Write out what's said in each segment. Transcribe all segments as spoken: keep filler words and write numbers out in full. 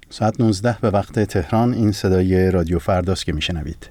ساعت نوزده به وقت تهران. این صدای رادیو فرداست که میشنوید.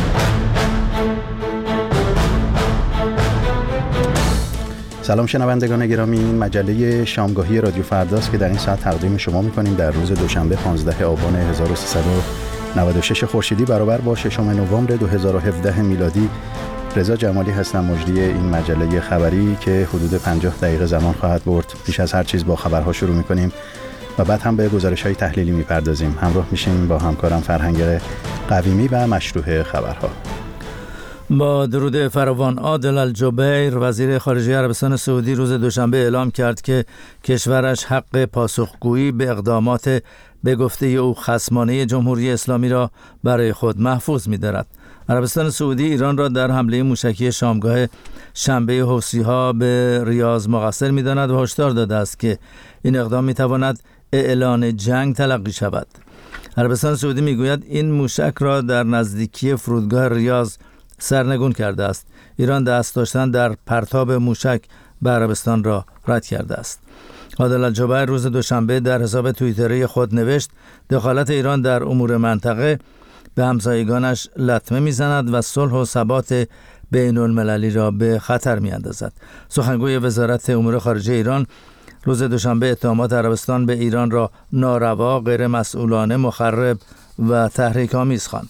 سلام شنوندگان گرامی، این مجله شامگاهی رادیو فرداست که در این ساعت تقدیم شما میکنیم در روز دوشنبه پانزده آبان هزار و سیصد و نود و شش خورشیدی برابر با ششم نوامبر دو هزار و هفده میلادی. رضا جمالی هستم، مجری این مجله خبری که حدود پنجاه دقیقه زمان خواهد برد. پیش از هر چیز با خبرها شروع میکنیم و بعد هم به گزارش‌های تحلیلی میپردازیم. همراه میشیم با همکارم فرهنگ قویمی و مشروح خبرها. با درود فراوان، عادل الجبیر وزیر خارجه عربستان سعودی روز دوشنبه اعلام کرد که کشورش حق پاسخگویی به اقدامات به گفته او خصمانه جمهوری اسلامی را برای خود محفوظ می‌دارد. عربستان سعودی ایران را در حمله موشکی شامگاه شنبه حوثی‌ها به ریاض مقصر می‌داند و هشدار داده است که این اقدام می‌تواند اعلان جنگ تلقی شود. عربستان سعودی می‌گوید این موشک را در نزدیکی فرودگاه ریاض سرنگون کرده است. ایران دست داشتن در پرتاب موشک به عربستان را رد کرده است. عادل الجبیر روز دوشنبه در حساب توییتری خود نوشت دخالت ایران در امور منطقه به همسایگانش لطمه میزند و صلح و ثبات بین المللی را به خطر میاندازد. سخنگوی وزارت امور خارجه ایران روز دوشنبه اتهامات عربستان به ایران را ناروا، غیر مسئولانه، مخرب و تحریک آمیز خواند.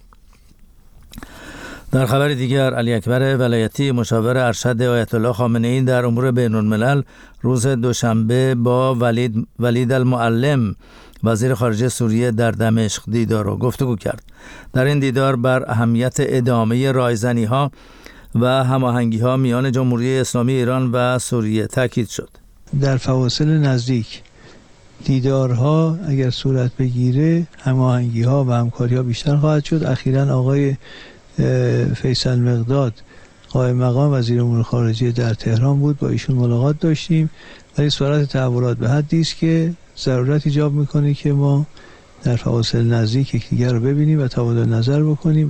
در خبر دیگر، علی اکبر ولایتی مشاور ارشد آیت الله خامنه ای در امور بین الملل روز دوشنبه با ولید ولید المعلم وزیر خارجه سوریه در دمشق دیدار و گفتگو کرد. در این دیدار بر اهمیت ادامه رایزنی‌ها و هماهنگی‌ها میان جمهوری اسلامی ایران و سوریه تاکید شد. در فواصل نزدیک دیدارها اگر صورت بگیره، هماهنگی‌ها و همکاری‌ها بیشتر خواهد شد. اخیراً آقای فیصل مقداد قائم مقام وزیر امور خارجه در تهران بود، با ایشون ملاقات داشتیم، ولی سرعت تحولات به حدی است که ضرورت ایجاب میکنه که ما در فواصل نزدیک یکدیگر رو ببینیم و تبادل نظر بکنیم.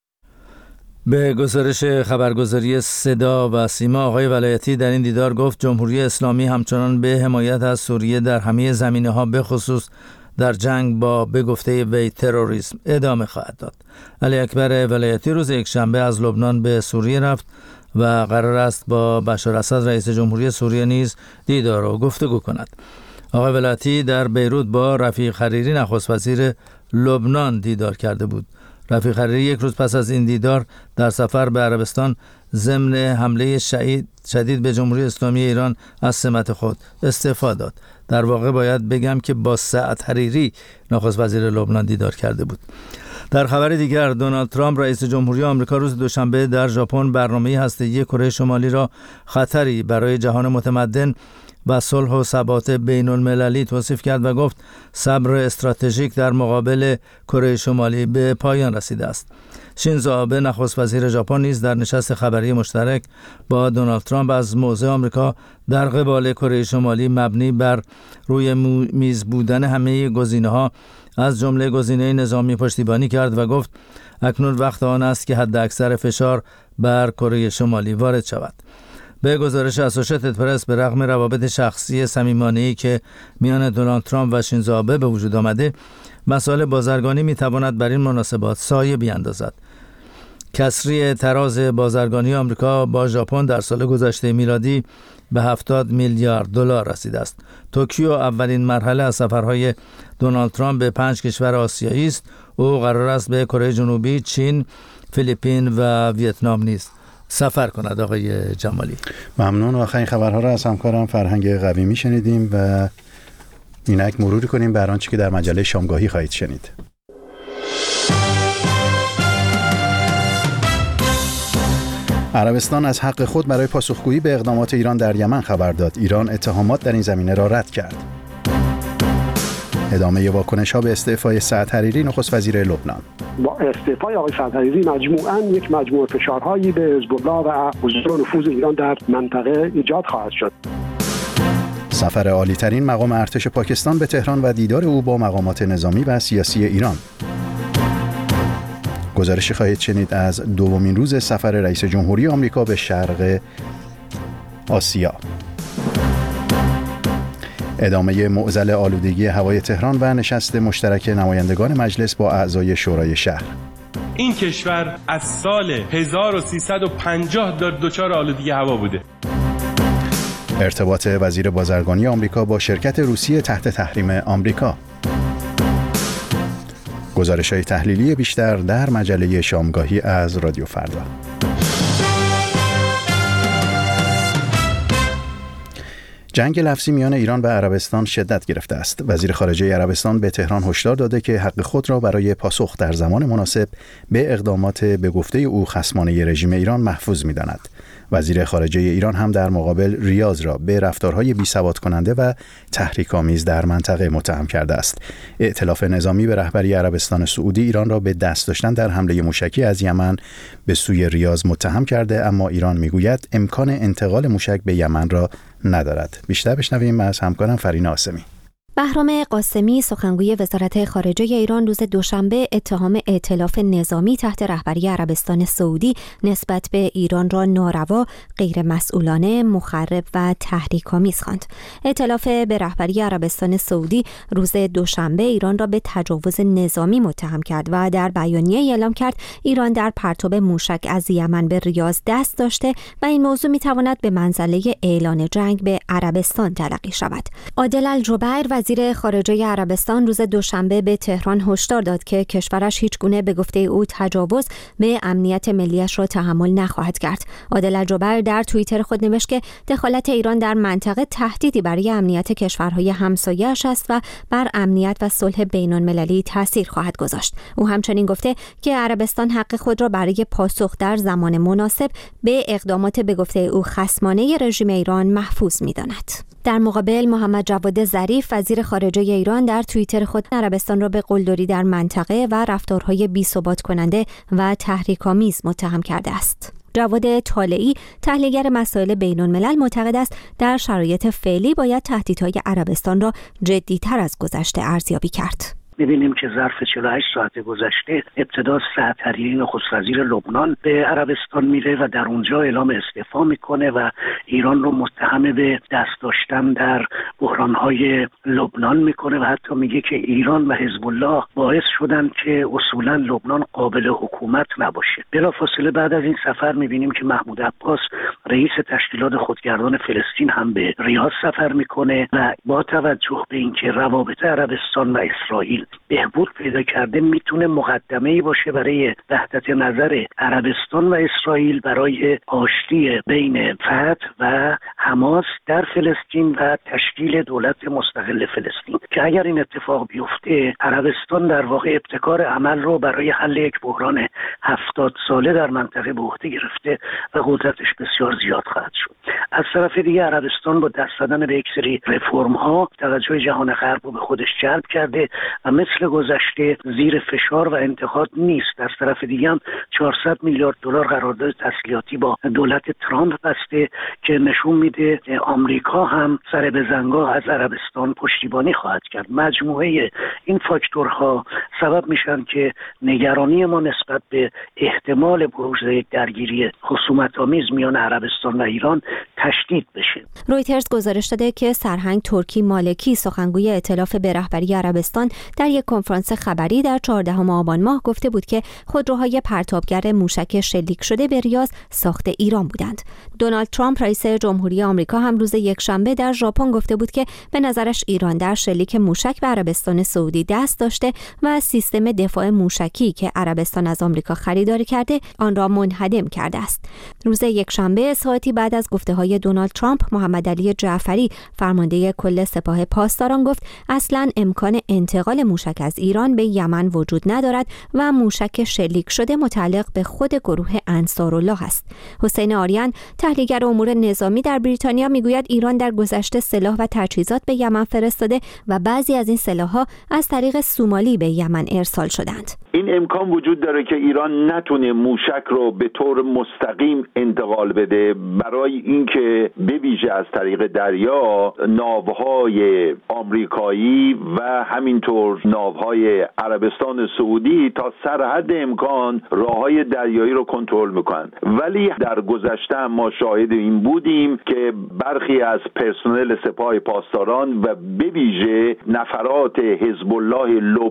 به گزارش خبرگزاری صدا و سیما، آقای ولایتی در این دیدار گفت جمهوری اسلامی همچنان به حمایت از سوریه در همه زمینه‌ها به خصوص در جنگ با به گفته وی تروریسم ادامه خواهد داد. علی اکبر ولایتی روز یکشنبه از لبنان به سوریه رفت و قرار است با بشار اسد رئیس جمهوری سوریه نیز دیدار و گفتگو کند. آقای ولایتی در بیروت با رفیق حریری نخست وزیر لبنان دیدار کرده بود. رفیق حریری یک روز پس از این دیدار در سفر به عربستان ضمن حمله شدید شدید به جمهوری اسلامی ایران از سمت خود استعفا داد. در واقع باید بگم که با سعد حریری نخست وزیر لبنان دیدار کرده بود. در خبر دیگر، دونالد ترامپ رئیس جمهوری آمریکا روز دوشنبه در ژاپن برنامه هسته‌ای کره شمالی را خطری برای جهان متمدن و صلح و ثبات بین المللی توصیف کرد و گفت صبر استراتژیک در مقابل کره شمالی به پایان رسیده است. شینزو آبه نخست وزیر ژاپن نیز در نشست خبری مشترک با دونالد ترامپ از موضع آمریکا در قبال کره شمالی مبنی بر روی میز بودن همه گزینه‌ها از جمله گزینه نظامی پشتیبانی کرد و گفت اکنون وقت آن است که حداکثر فشار بر کره شمالی وارد شود. به گزارش اسوشیتد پرس، به رغم روابط شخصی صمیمانه‌ای که میان دونالد ترامپ و شینزو آبه به وجود آمده، مسائل بازرگانی میتواند بر این مناسبات سایه بیاندازد. کسری تراز بازرگانی آمریکا با ژاپن در سال گذشته میلادی به هفتاد میلیارد دلار رسیده است. توکیو اولین مرحله از سفرهای دونالد ترامپ به پنج کشور آسیایی است. او قرار است به کره جنوبی، چین، فیلیپین و ویتنام نیز سفر کند. آقای جمالی ممنون. آخرین خبرها را از همکارم فرهنگ قویمی شنیدیم و اینک مروری کنیم بر آنچه که در مجله شامگاهی خواهید شنید. عربستان از حق خود برای پاسخگویی به اقدامات ایران در یمن خبر داد. ایران اتهامات در این زمینه را رد کرد. ادامه واکنش‌ها به استعفای سعد حریری نخست وزیر لبنان. با استعفای آقای سعد حریری مجموعاً یک مجموعه فشارهایی به حزب الله و حضور و نفوذ ایران در منطقه ایجاد خواهد شد. سفر عالی‌ترین مقام ارتش پاکستان به تهران و دیدار او با مقامات نظامی و سیاسی ایران. گزارشی خواهید شنید از دومین روز سفر رئیس جمهوری آمریکا به شرق آسیا. ادامه معضل آلودگی هوای تهران و نشست مشترک نمایندگان مجلس با اعضای شورای شهر. این کشور از سال هزار و سیصد و پنجاه دچار آلودگی هوا بوده. ارتباط وزیر بازرگانی آمریکا با شرکت روسیه تحت تحریم آمریکا. گزارش‌های تحلیلی بیشتر در مجله شامگاهی از رادیو فردا. جنگ لفظی میان ایران و عربستان شدت گرفته است. وزیر خارجه عربستان به تهران هشدار داده که حق خود را برای پاسخ در زمان مناسب به اقدامات به گفته او خصمانه رژیم ایران محفوظ می‌داند. وزیر خارجه ایران هم در مقابل ریاض را به رفتارهای بی‌ثبات کننده و تحریک‌آمیز در منطقه متهم کرده است. ائتلاف نظامی به رهبری عربستان سعودی ایران را به دست داشتن در حمله موشکی از یمن به سوی ریاض متهم کرده، اما ایران میگوید امکان انتقال موشک به یمن را ندارد. بیشتر بشنویم از همکارم فرین آسمی. بهرام قاسمی سخنگوی وزارت خارجه ایران روز دوشنبه اتهام ائتلاف نظامی تحت رهبری عربستان سعودی نسبت به ایران را ناروا، غیر مسئولانه، مخرب و تحریک‌آمیز خواند. ائتلاف به رهبری عربستان سعودی روز دوشنبه ایران را به تجاوز نظامی متهم کرد و در بیانیه اعلام کرد ایران در پرتاب موشک از یمن به ریاض دست داشته و این موضوع می‌تواند به منزله اعلان جنگ به عربستان تلقی شود. عادل الجبیر وزیر خارجه عربستان روز دوشنبه به تهران هشدار داد که کشورش هیچ گونه به گفته او تجاوز به امنیت ملیش را تحمل نخواهد کرد. عادل الجبیر در توییتر خود نوشت که دخالت ایران در منطقه تهدیدی برای امنیت کشورهای همسایه‌اش است و بر امنیت و صلح بین‌المللی تاثیر خواهد گذاشت. او همچنین گفته که عربستان حق خود را برای پاسخ در زمان مناسب به اقدامات به گفته او خصمانه رژیم ایران محفوظ می‌داند. در مقابل محمد جواد ظریف وزیر خارجه ایران در توییتر خود عربستان را به قلدری در منطقه و رفتارهای بی‌ثبات کننده و تحریک‌آمیز متهم کرده است. جواد طالعی تحلیلگر مسائل بین‌الملل معتقد است در شرایط فعلی باید تهدیدهای عربستان را جدی‌تر از گذشته ارزیابی کرد. می‌بینیم که ظرف چهل و هشت ساعت گذشته ابتدا سعدترین نخست وزیر لبنان به عربستان میره و در اونجا اعلام استعفا میکنه و ایران رو متهم به دست داشتن در بحران‌های لبنان میکنه و حتی میگه که ایران و حزب الله باعث شدن که اصولاً لبنان قابل حکومت نباشه. بلافاصله بعد از این سفر می‌بینیم که محمود عباس رئیس تشکیلات خودگردان فلسطین هم به ریاض سفر میکنه و با توجه به اینکه روابط عربستان و اسرائیل بهبود پیدا کرده میتونه مقدمه‌ای باشه برای وحدت نظر عربستان و اسرائیل برای آشتی بین فتح و حماس در فلسطین و تشکیل دولت مستقل فلسطین که اگر این اتفاق بیفته عربستان در واقع ابتکار عمل رو برای حل یک بحران هفتاد ساله در منطقه به عهده گرفته و قدرتش بسیار زیاد خواهد شد. از طرف دیگه عربستان با دست زدن به یک سری رفرم‌ها توجه جهان غرب رو به خودش جلب کرده و مثل گذشته زیر فشار و انتقاد نیست. از طرف دیگه هم چهارصد میلیارد دلار قرارداد تسلیحاتی با دولت ترامپ بسته که نشون میده آمریکا هم سر به زنگاه از عربستان پشتیبانی خواهد کرد. مجموعه این فاکتورها سبب میشن که نگرانی ما نسبت به احتمال بروز یک درگیری خصومت‌آمیز میان عربستان و ایران تشدید بشه. رویترز گزارش داده که سرهنگ ترکی مالکی سخنگوی ائتلاف به رهبری عربستان در یک کنفرانس خبری در چهاردهم آبان ماه گفته بود که خودروهای پرتابگر موشک شلیک شده به ریاض ساخت ایران بودند. دونالد ترامپ رئیس جمهوری آمریکا هم روز یکشنبه در ژاپن گفته بود که به نظرش ایران در شلیک موشک به عربستان سعودی دست داشته و سیستم دفاع موشکی که عربستان از آمریکا خریداری کرده آن را منهدم کرده است. روز یکشنبه ساعتی بعد از گفته‌های دونالد ترامپ، محمد علی جعفری فرمانده کل سپاه پاسداران گفت اصلاً امکان انتقال موشک از ایران به یمن وجود ندارد و موشک شلیک شده متعلق به خود گروه انصارالله است. حسین آریان تحلیلگر امور نظامی در بریتانیا میگوید ایران در گذشته سلاح و تجهیزات به یمن فرستاده و بعضی از این سلاح‌ها از طریق سومالی به یمن ارسال شدند. این امکان وجود داره که ایران نتونه موشک رو به طور مستقیم انتقال بده برای اینکه که به ویژه از طریق دریا ناوهای آمریکایی و همینطور ناوهای عربستان سعودی تا سرحد امکان راههای دریایی رو کنترل میکنن. ولی در گذشته ما شاهد این بودیم که برخی از پرسنل سپاه پاسداران و به ویژه نفرات حزب الله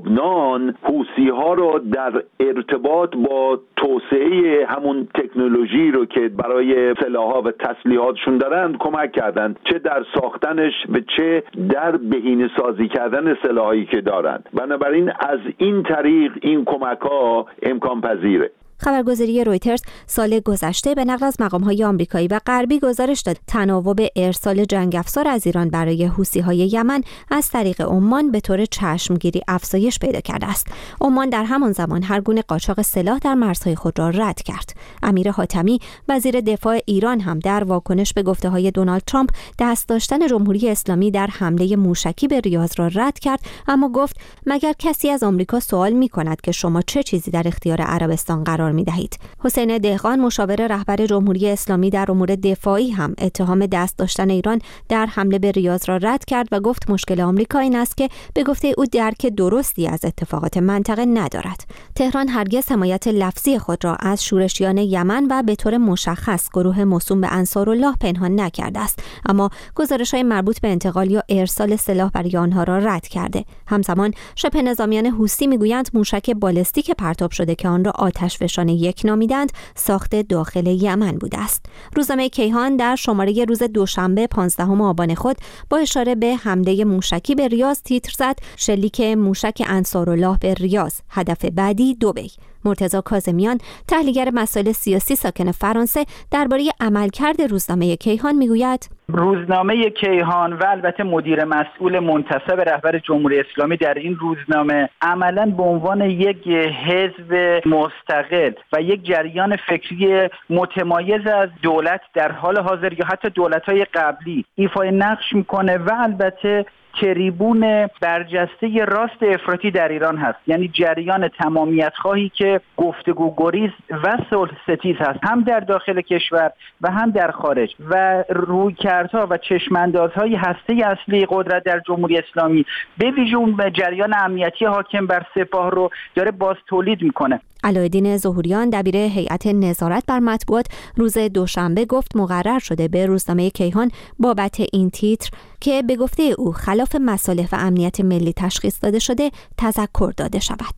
لبنان حوثی ها رو در ارتباط با توسعه همون تکنولوژی رو که برای سلاح‌ها و تسلیحاتشون دارن کمک کردن، چه در ساختنش و چه در بهینه سازی کردن سلاحایی که دارن. بنابراین از این طریق این کمک‌ها امکان پذیره. خبرگزاری رویترز سال گذشته به نقل از مقام‌های آمریکایی و غربی گزارش داد تناوب ارسال جنگ افزار از ایران برای حوثی‌های یمن از طریق عمان به طور چشمگیری افزایش پیدا کرده است. عمان در همان زمان هر گونه قاچاق سلاح در مرزهای خود را رد کرد. امیر حاتمی وزیر دفاع ایران هم در واکنش به گفته‌های دونالد ترامپ دست داشتن جمهوری اسلامی در حمله موشکی به ریاض را رد کرد، اما گفت مگر کسی از آمریکا سوال می‌کند که شما چه چیزی در اختیار عربستان قرار می دهید. حسین دهقان مشاور رهبر جمهوری اسلامی در امور دفاعی هم اتهام دست داشتن ایران در حمله به ریاض را رد کرد و گفت مشکل آمریکا این است که به گفته او درک درستی از اتفاقات منطقه ندارد. تهران هرگز حمایت لفظی خود را از شورشیان یمن و به طور مشخص گروه موسوم به انصارالله پنهان نکرده است، اما گزارش‌های مربوط به انتقال یا ارسال سلاح برای آنها را رد کرده. همزمان شبه نظامیان حوثی میگویند موشک بالستیک پرتاب شده که آن را آتش فشان یک نامیدند ساخت داخل یمن بوده است. روزنامه کیهان در شماره روز دوشنبه پانزدهم آبان خود با اشاره به حمله موشکی به ریاض تیتر زد شلیک موشک انصارالله به ریاض، هدف بعدی دبی. مرتضی کاظمیان تحلیلگر مسائل سیاسی ساکن فرانسه درباره عملکرد روزنامه کیهان میگوید روزنامه کیهان و البته مدیر مسئول منتصب رهبر جمهوری اسلامی در این روزنامه عملاً به عنوان یک حزب مستقل و یک جریان فکری متمایز از دولت در حال حاضر یا حتی دولت‌های قبلی ایفای نقش میکنه و البته تریبون برجسته راست افراطی در ایران هست، یعنی جریان تمامیت خواهی که گفتگو گریز و صلح ستیز هست هم در داخل کشور و هم در خارج و رویکردها و چشماندازهای هسته اصلی قدرت در جمهوری اسلامی به ویژه اون جریان امنیتی حاکم بر سپاه رو داره باز تولید میکنه. علایالدین ظهوریان دبیر هیئت نظارت بر مطبوعات روز دوشنبه گفت مقرر شده به روزنامه کیهان بابت این تیتر که به گفته او خلاف مصالح و امنیت ملی تشخیص داده شده تذکر داده شود.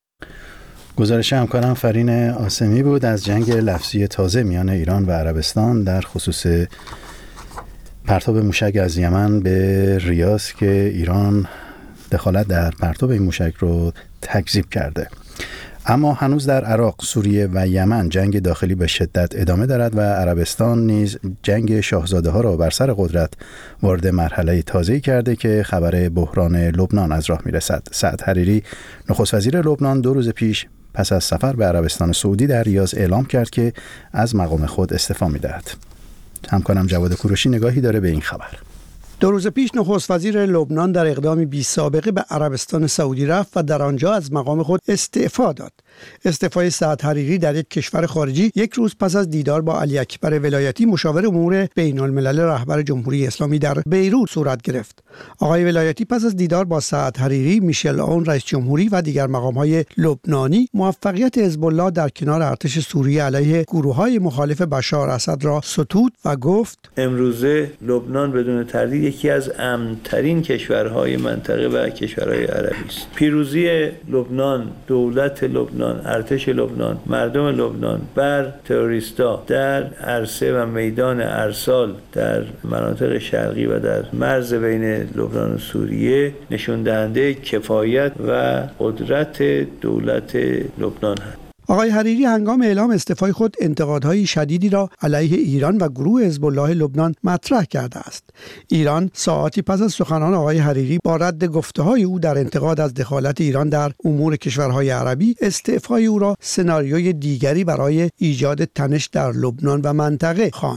گزارش همکارم فرین آسمی بود از جنگ لفظی تازه میان ایران و عربستان در خصوص پرتاب موشک از یمن به ریاض که ایران دخالت در پرتاب این موشک رو تکذیب کرده. اما هنوز در عراق، سوریه و یمن جنگ داخلی به شدت ادامه دارد و عربستان نیز جنگ شاهزاده ها را بر سر قدرت وارد مرحله تازه‌ای کرده که خبر بحران لبنان از راه میرسد. سعد حریری نخست وزیر لبنان دو روز پیش پس از سفر به عربستان سعودی در ریاض اعلام کرد که از مقام خود استعفا می‌دهد. همکارم جواد کوروشی نگاهی داره به این خبر. دو روز پیش نخست وزیر لبنان در اقدامی بی سابقه به عربستان سعودی رفت و در آنجا از مقام خود استعفا داد. استعفای سعد حریری در یک کشور خارجی یک روز پس از دیدار با علی اکبر ولایتی مشاور امور بین الملل رهبر جمهوری اسلامی در بیروت صورت گرفت. آقای ولایتی پس از دیدار با سعد حریری، میشل عون رئیس جمهوری و دیگر مقام‌های لبنانی موفقیت حزب الله در کنار ارتش سوریه علیه گروه‌های مخالف بشار اسد را ستود و گفت امروزه لبنان بدون تردید یکی از امن‌ترین کشورهای منطقه و کشورهای عربی است. پیروزی لبنان، دولت لبنان، ارتش لبنان، مردم لبنان بر تروریستا در عرصه و میدان ارسال در مناطق شرقی و در مرز بین لبنان و سوریه نشون دهنده کفایت و قدرت دولت لبنان است. آقای حریری هنگام اعلام استعفای خود انتقادهای شدیدی را علیه ایران و گروه حزب الله لبنان مطرح کرده است. ایران ساعاتی پس از سخنان آقای حریری با رد گفته‌های او در انتقاد از دخالت ایران در امور کشورهای عربی، استعفای او را سناریوی دیگری برای ایجاد تنش در لبنان و منطقه خواند.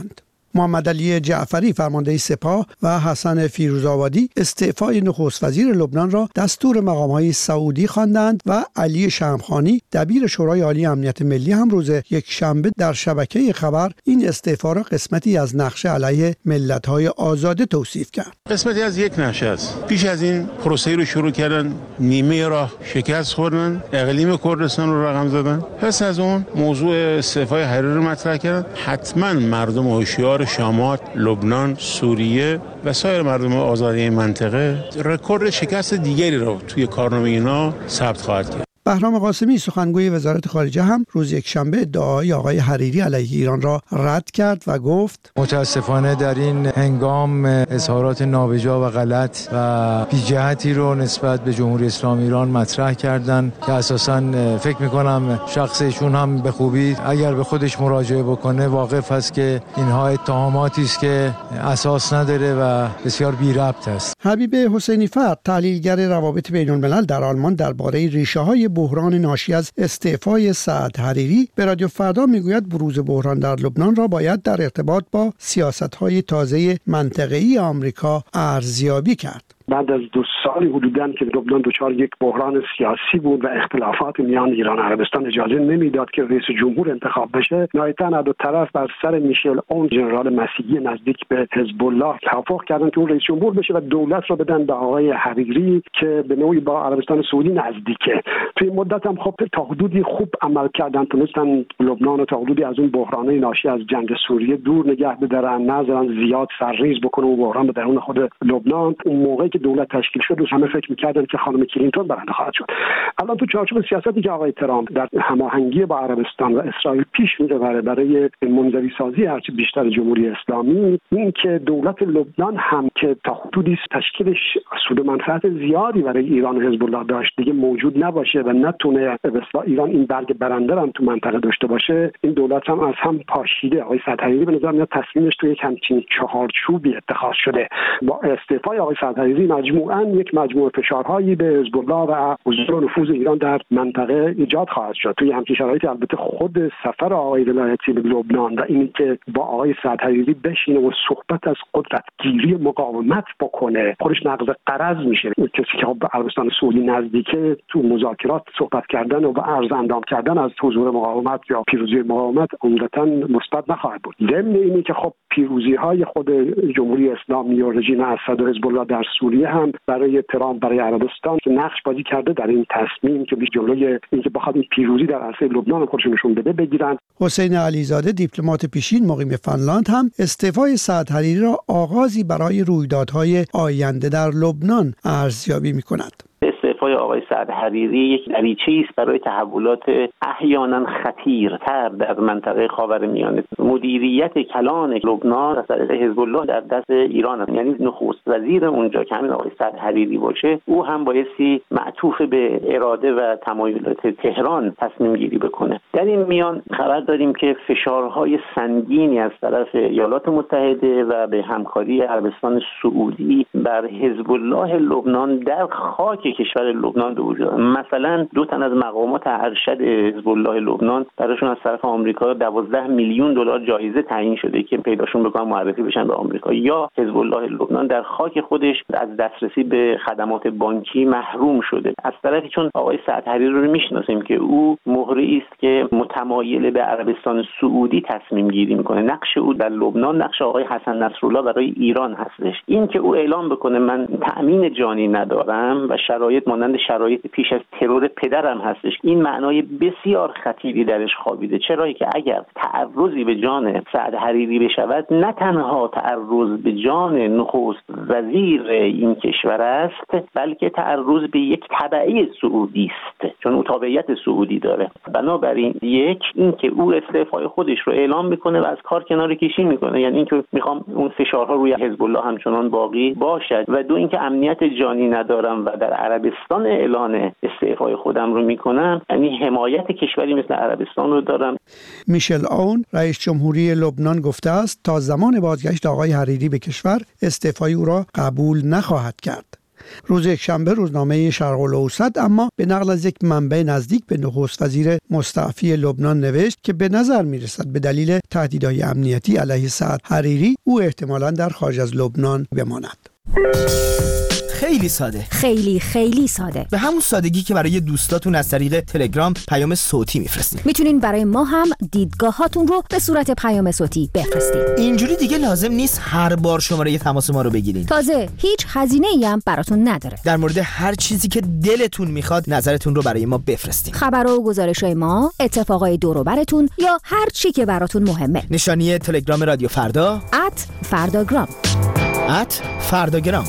محمد علی جعفری فرمانده سپاه و حسن فیروزآبادی استعفای نخست وزیر لبنان را دستور مقام‌های سعودی خواندند و علی شمخانی دبیر شورای عالی امنیت ملی هم روز یکشنبه در شبکه خبر این استعفا را قسمتی از نقشه علیه ملت‌های آزاده توصیف کرد. قسمتی از یک نقشه است. پیش از این پروسه رو شروع کردن، نیمه راه شکست خوردن، اقلیم کردستان رو رقم زدن. پس از اون موضوع استعفای حریری رو مطرح کردن. حتما مردم هوشیار شامات، لبنان، سوریه و سایر مردم آزادی منطقه رکورد شکست دیگری رو توی کارنامه اینا ثبت خواهد کرد. بهرام قاسمی سخنگوی وزارت خارجه هم روز یکشنبه ادعای آقای حریری علیه ایران را رد کرد و گفت متاسفانه در این هنگام اظهارات نابجا و غلط و بی‌جهتی رو نسبت به جمهوری اسلامی ایران مطرح کردن که اساساً فکر می‌کنم شخص ایشون هم به خوبی اگر به خودش مراجعه بکنه واقف است که اینها اتهاماتی است که اساس نداره و بسیار بی ربط است. حبیب حسینی فرد تحلیلگر روابط بین‌الملل در آلمان درباره ریشه‌های بحران ناشی از استعفای سعد حریری به رادیو فردا میگوید بروز بحران در لبنان را باید در ارتباط با سیاست‌های تازه منطقه‌ای آمریکا ارزیابی کرد. بعد از دو سالی حدوداً که لبنان دچار یک بحران سیاسی بود و اختلافات میان ایران و عربستان اجازه نمیداد که رئیس جمهور انتخاب بشه، نهایتاً هر دو طرف بر سر میشل اون ژنرال مسیحی نزدیک به حزب الله توافق کردن که اون رئیس جمهور بشه و دولت رو بدن به آقای حریری که به نوعی با عربستان سعودی نزدیکه. توی مدت هم خب تا حدودی خوب عمل کردن، تونستن لبنان رو تا حدودی از اون بحرانای ناشی از جنگ سوریه دور نگه بدارن، نذارن زیاد سرریز بکنه اون بحران به درون خود لبنان. اون موقعی که دولت تشکیل شد همه فکر می‌کردن که خانم کلینتون برنده خواهد شد. الان تو چارچوب سیاستی که آقای ترامپ در هماهنگی با عربستان و اسرائیل پیش می‌بره برای منزوی سازی هرچه بیشتر جمهوری اسلامی، این که دولت لبنان هم که تا حدودی تشکیلش سود و منفعت زیادی برای ایران و حزب الله داشت دیگه موجود نباشه و نتونه به ایران این برگ برنده هم تو منطقه داشته باشه، این دولت هم از هم پاشیده. آقای سعد حریری به نظر میاد تصمیمش تو یک همچین چهارچوبی اتخاذ شده. با استعفای آقای سعد حریری مجموعاً یک مجموعه فشارهایی به حزب الله و حضور و نفوذ ایران در منطقه ایجاد خواهد شد. توی همچین شرایطی البته خود سفر آقای ولایتی به لبنان و اینی که با آقای سعد حریری بشینه و صحبت از قدرتگیری مقاومت بکنه خودش نقض قرض میشه. کسی که به عربستان سعودی نزدیکه تو مذاکرات صحبت کردن و به عرض اندام کردن از حضور مقاومت یا پیروزی مقاومت عمدتاً مثبت نخواهد بود. ضمن اینی که خب پیروزی‌های خود جمهوری اسلامی و رژیم اسد و حزب الله در سوریه هم برای ترامپ برای عربستان که نقش بازی کرده در این تصمیم که بیش جلوی اینکه بخواد این پیروزی در عرصه لبنان خودشون نشون بده بگیرن. حسین علیزاده دیپلمات پیشین مقیم فنلاند هم استعفای سعد حریری را آغازی برای رویدادهای آینده در لبنان ارزیابی می‌کند. استعفای آقای سعد حریری یک دریچه‌ای است برای تحولات احیانا خطیرتر در منطقه خاورمیانه. مدیریت کلان لبنان از طریق حزب الله در دست ایران است. یعنی نخست وزیر اونجا که همین آقای سعد حریری باشه، او هم بایستی معطوف به اراده و تمایلات تهران تصمیم گیری بکنه. در این میان خبر داریم که فشارهای سنگینی از طرف ایالات متحده و به همکاری عربستان سعودی بر حزب الله لبنان در خاک کشور لبنان به وجود آمد. مثلا دو تن از مقامات ارشد حزب الله لبنان براشون از طرف آمریکا دوازده میلیون دلار جایزه تعیین شده که پیداشون بکنن معرفی بشن به آمریکا. یا حزب الله لبنان در خاک خودش از دسترسی به خدمات بانکی محروم شده. از طرفی چون آقای سعد حریری رو میشناسیم که او مهری است که متمایل به عربستان سعودی تصمیم گیری میکنه. نقش او در لبنان نقش آقای حسن نصرالله برای ایران هستش. این که او اعلام بکنه من تأمین جانی ندارم و شرایط مانند شرایط پیش از ترور پدرم هستش، این معنای بسیار خطیری درش خوابیده. چرایی که اگر تعرضی به جان سعد حریری بشود، نه تنها تعرض به جان نخست وزیر این کشور است، بلکه تعرض به یک تبعی سعودی است، چون او تابعیت سعودی داره. بنابراین یک این که او استعفای خودش رو اعلام میکنه و از کار کنار کشی میکنه، یعنی اینکه میخوام اون فشارها روی حزب الله همچنان باقی باشد، و دو اینکه امنیت جانی ندارم و در عربستان اعلان استعفای خودم رو میکنم، یعنی حمایت کشوری مثل عربستان رو دارم. میشل اون رئیس جمهوری لبنان گفته است تا زمان بازگشت آقای حریری به کشور استعفای او را قبول نخواهد کرد. روز یکشنبه روزنامه شرق الاوسط اما به نقل از یک منبع نزدیک به نخست وزیر مستعفی لبنان نوشت که به نظر میرسد به دلیل تهدیدهای امنیتی علیه سعد حریری او احتمالاً در خارج از لبنان بماند. خیلی ساده، خیلی خیلی ساده، به همون سادگی که برای دوستاتون از طریق تلگرام پیام صوتی میفرستین. میتونین برای ما هم دیدگاهاتون رو به صورت پیام صوتی بفرستین. اینجوری دیگه لازم نیست هر بار شماره تماس ما رو بگیرین. تازه هیچ هزینه‌ای هم براتون نداره. در مورد هر چیزی که دلتون میخواد نظرتون رو برای ما بفرستین. خبر و گزارش‌های ما، اتفاقای دور و براتون یا هر چی که براتون مهمه. نشانی تلگرام رادیو فردا ات فرداگرام ات فرداگرام.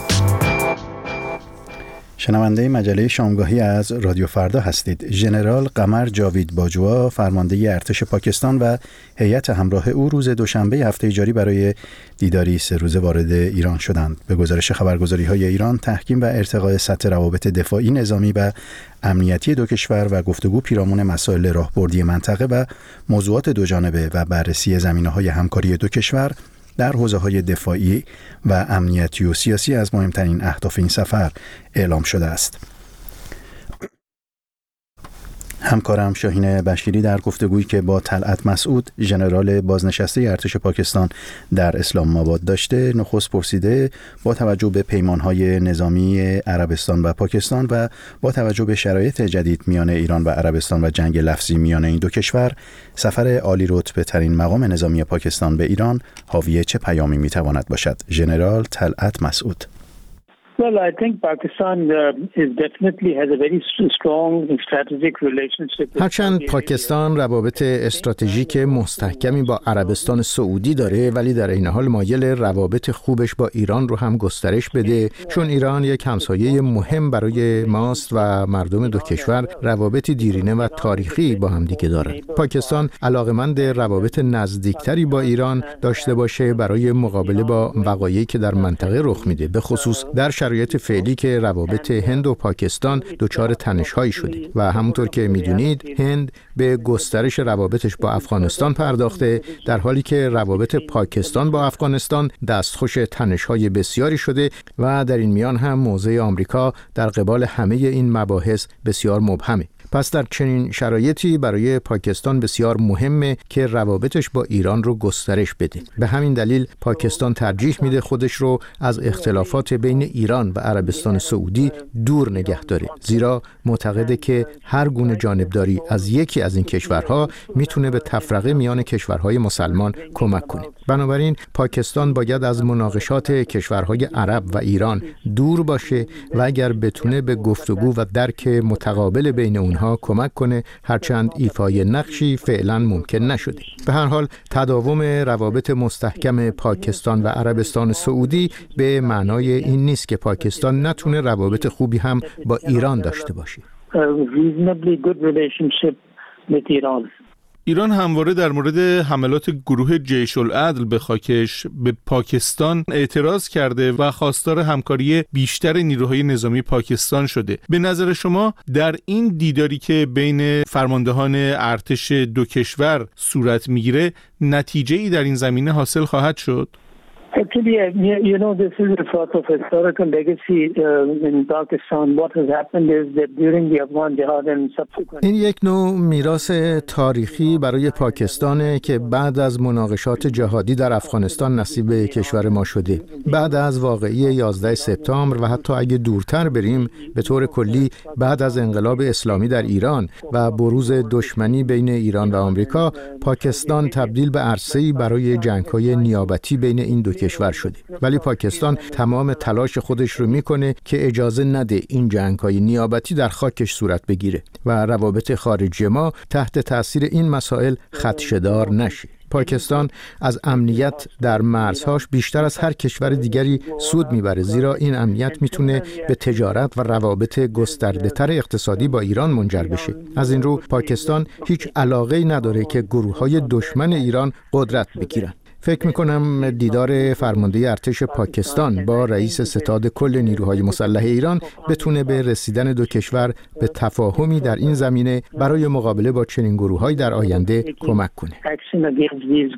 شنونده مجله شامگاهی از رادیو فردا هستید. ژنرال قمر جاوید باجوا فرمانده ارتش پاکستان و هیئت همراه او روز دوشنبه هفته جاری برای دیداری سه روزه وارد ایران شدند. به گزارش خبرگزاری‌های ایران، تحکیم و ارتقاء سطح روابط دفاعی، نظامی و امنیتی دو کشور و گفتگو پیرامون مسائل راهبردی منطقه و موضوعات دوجانبه و بررسی زمینه‌های همکاری دو کشور در حوزه‌های دفاعی و امنیتی و سیاسی از مهمترین اهداف این سفر اعلام شده است. همکارم شاهین بشیری در گفتگویی که با طلعت مسعود، ژنرال بازنشسته ارتش پاکستان در اسلام آباد داشته، نخست پرسیده با توجه به پیمان‌های نظامی عربستان و پاکستان و با توجه به شرایط جدید میان ایران و عربستان و جنگ لفظی میان این دو کشور، سفر عالی رتبه ترین مقام نظامی پاکستان به ایران حاوی چه پیامی میتواند باشد؟ ژنرال طلعت مسعود. Well, I think Pakistan uh, is definitely has a very strong strategic relationship. هرچند پاکستان روابط استراتژیک مستحکمی با عربستان سعودی داره، ولی در این حال مایل روابط خوبش با ایران رو هم گسترش بده، چون ایران یک همسایه مهم برای ماست و مردم دو کشور روابط دیرینه و تاریخی با هم دیگه دارن. پاکستان علاقمند روابط نزدیکتری با ایران داشته باشه برای مقابله با وقایعی که در منطقه رخ میده، به خصوص در شرایط فعلی که روابط هند و پاکستان دچار تنش‌هایی شده و همونطور که میدونید هند به گسترش روابطش با افغانستان پرداخته، در حالی که روابط پاکستان با افغانستان دستخوش تنش‌های بسیاری شده و در این میان هم موضع آمریکا در قبال همه این مباحث بسیار مبهمه. پس در چنین شرایطی برای پاکستان بسیار مهمه که روابطش با ایران رو گسترش بده. به همین دلیل پاکستان ترجیح میده خودش رو از اختلافات بین ایران و عربستان سعودی دور نگه داره، زیرا معتقده که هر گونه جانبداری از یکی از این کشورها میتونه به تفرقه میان کشورهای مسلمان کمک کنه. بنابراین پاکستان باید از مناقشات کشورهای عرب و ایران دور باشه و اگر بتونه به گفتگو و درک متقابل بین اونها کمک کنه، هرچند ایفای نقشی فعلا ممکن نشده. به هر حال تداوم روابط مستحکم پاکستان و عربستان سعودی به معنای این نیست که پاکستان نتونه روابط خوبی هم با ایران داشته باشه. ایران همواره در مورد حملات گروه جیش العدل به خاکش به پاکستان اعتراض کرده و خواستار همکاری بیشتر نیروهای نظامی پاکستان شده. به نظر شما در این دیداری که بین فرماندهان ارتش دو کشور صورت میگیره نتیجه‌ای در این زمینه حاصل خواهد شد؟ Actually, you know, this is a sort of historical legacy uh, in Pakistan. What has happened is that during the Afghan Jihad and subsequent... این یک نوع میراث تاریخی برای پاکستانه که بعد از مناقشات جهادی در افغانستان نصیب کشور ما شده. بعد از واقعه یازده سپتامبر و حتی اگه دورتر بریم، به طور کلی بعد از انقلاب اسلامی در ایران و بروز دشمنی بین ایران و آمریکا، پاکستان تبدیل به عرصه‌ای برای جنگ‌های نیابتی بین این دو کشور شده. ولی پاکستان تمام تلاش خودش رو میکنه که اجازه نده این جنگ‌های نیابتی در خاکش صورت بگیره و روابط خارجی ما تحت تاثیر این مسائل خدشه‌دار نشه. پاکستان از امنیت در مرزهاش بیشتر از هر کشور دیگری سود میبره، زیرا این امنیت میتونه به تجارت و روابط گسترده‌تر اقتصادی با ایران منجر بشه. از این رو پاکستان هیچ علاقه‌ای نداره که گروه‌های دشمن ایران قدرت بگیرن. فکر میکنم دیدار فرمانده ارتش پاکستان با رئیس ستاد کل نیروهای مسلح ایران بتونه به رسیدن دو کشور به تفاهمی در این زمینه برای مقابله با چنین گروه‌هایی در آینده کمک کنه.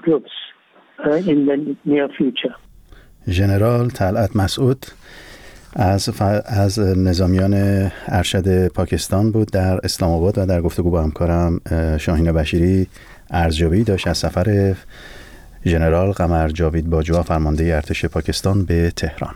ژنرال طلعت مسعود، از ف... از نظامیان ارشد پاکستان بود در اسلام آباد و در گفتگو با همکارم شاهین بشیری ارزیابی داشت از سفر ژنرال قمر جاوید باجوا فرمانده ارتش پاکستان به تهران.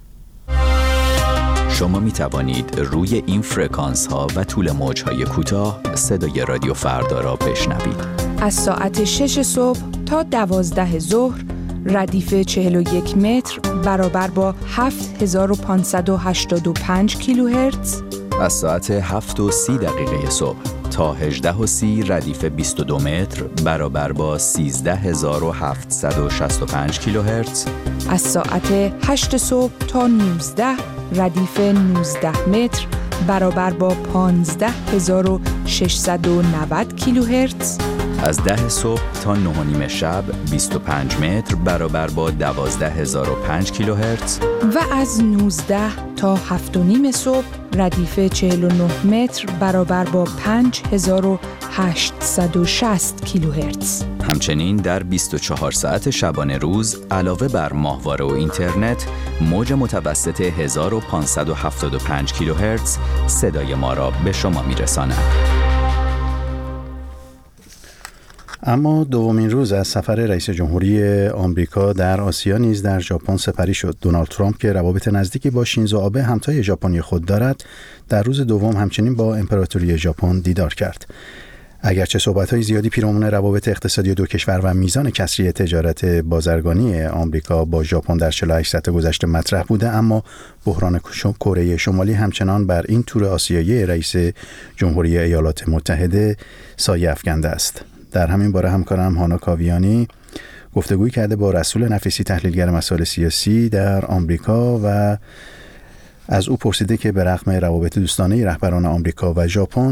شما می توانید روی این فرکانس ها و طول موج های کوتاه صدای رادیو فردا را بشنوید. از ساعت شش صبح تا دوازده ظهر ردیف چهل و یک متر برابر با هفت هزار و پانصد و هشتاد و پنج کیلوهرتز. از ساعت هفت و سی دقیقه صبح تا هجده و سی ردیف بیست و دو متر برابر با سیزده هزار و هفتصد و شصت و پنج کیلوهرتز. از ساعت هشت صبح تا نوزده ردیف نوزده متر برابر با پانزده هزار و ششصد و نود کیلوهرتز. از ده صبح تا نه و نیم شب بیست و پنج متر برابر با دوازده هزار و پنج کیلوهرتز و از نوزده تا هفت و نیم صبح ردیف چهل و نه متر برابر با پنج هزار و هشتصد و شصت کیلوهرتز. همچنین در بیست و چهار ساعت شبانه روز علاوه بر ماهواره و اینترنت موج متوسط هزار و پانصد و هفتاد و پنج کیلوهرتز صدای ما را به شما میرساند. اما دومین روز از سفر رئیس جمهوری آمریکا در آسیا نیز در ژاپن سپری شد. دونالد ترامپ که روابط نزدیکی با شینزو آبه همتای ژاپنی خود دارد، در روز دوم همچنین با امپراتوری ژاپن دیدار کرد. اگرچه صحبت‌های زیادی پیرامون روابط اقتصادی دو کشور و میزان کسری تجارت بازرگانی آمریکا با ژاپن در چهل و هشت ساعت گذشته مطرح بوده، اما بحران کره شمالی همچنان بر این تور آسیایی رئیس جمهوری ایالات متحده سایه افکنده است. در همین باره همکارم هانا کاویانی گفتگوی کرده با رسول نفیسی تحلیلگر مسائل سیاسی در آمریکا و از او پرسیده که به رغم روابط دوستانه رهبران آمریکا و ژاپن،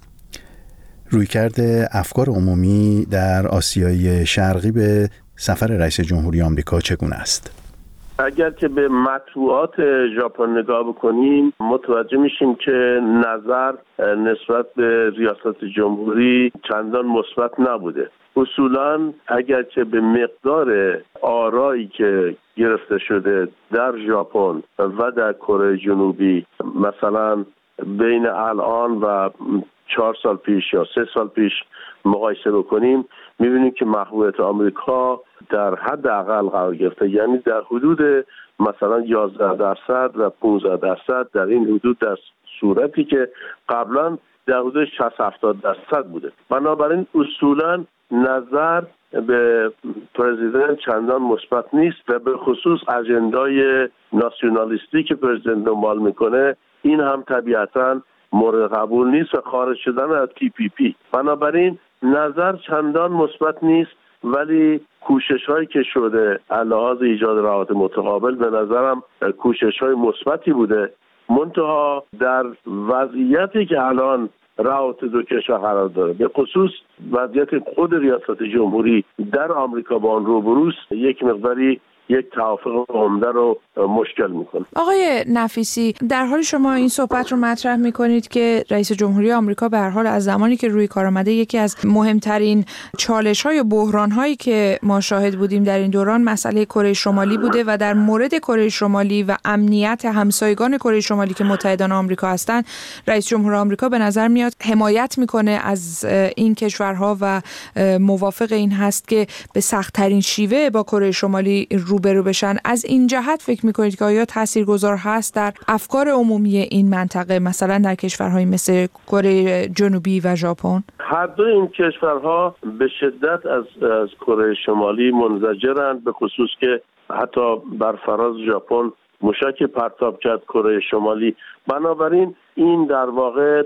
رویکرد افکار عمومی در آسیای شرقی به سفر رئیس جمهوری آمریکا چگونه است؟ اگر که به مطبوعات ژاپن نگاه بکنیم متوجه میشیم که نظر نسبت به ریاست جمهوری چندان مثبت نبوده. اصولاً اگر که به مقدار آرایی که گرفته شده در ژاپن و در کره جنوبی مثلا بین الان و چهار سال پیش یا سه سال پیش مقایسه بکنیم، میبینیم که محبوبیت آمریکا در حد اقل قرار گرفته، یعنی در حدود مثلا یازده درصد و پانزده درصد، در این حدود، در صورتی که قبلا در حدود شصت هفتاد درصد بوده. بنابراین اصولا نظر به پرزیدنت چندان مثبت نیست و به خصوص اجندای ناسیونالیستی که پرزیدنت دنبال میکنه این هم طبیعتاً مورد قبول نیست و خارج شدن از تی پی پی. بنابراین نظر چندان مثبت نیست، ولی کوشش هایی که شده علاوه ایجاد روابط متقابل به نظرم کوشش های مثبتی بوده. منتها در وضعیتی که الان روابط دو کشور قرار داره، به خصوص وضعیت خود ریاست جمهوری در آمریکا با آن روبروست، یک مقداری یک توافق عمده رو مشکل میکنه. آقای نفیسی، در حال شما این صحبت رو مطرح میکنید که رئیس جمهوری آمریکا به هر حال از زمانی که روی کار آمده یکی از مهمترین چالش‌های و بحران‌هایی که ما شاهد بودیم در این دوران مسئله کره شمالی بوده و در مورد کره شمالی و امنیت همسایگان کره شمالی که متحدان آمریکا هستند، رئیس جمهور آمریکا به نظر میاد حمایت میکنه از این کشورها و موافق این هست که به سخت‌ترین شیوه با کره شمالی روبرو بشن. از این جهت فکر میکنید که آیا تاثیرگذار هست در افکار عمومی این منطقه، مثلا در کشورهای مثل کره جنوبی و ژاپن؟ هر دو این کشورها به شدت از از کره شمالی منزجرند، به خصوص که حتی بر فراز ژاپن موشک پرتاب کرد کره شمالی. بنابراین این در واقع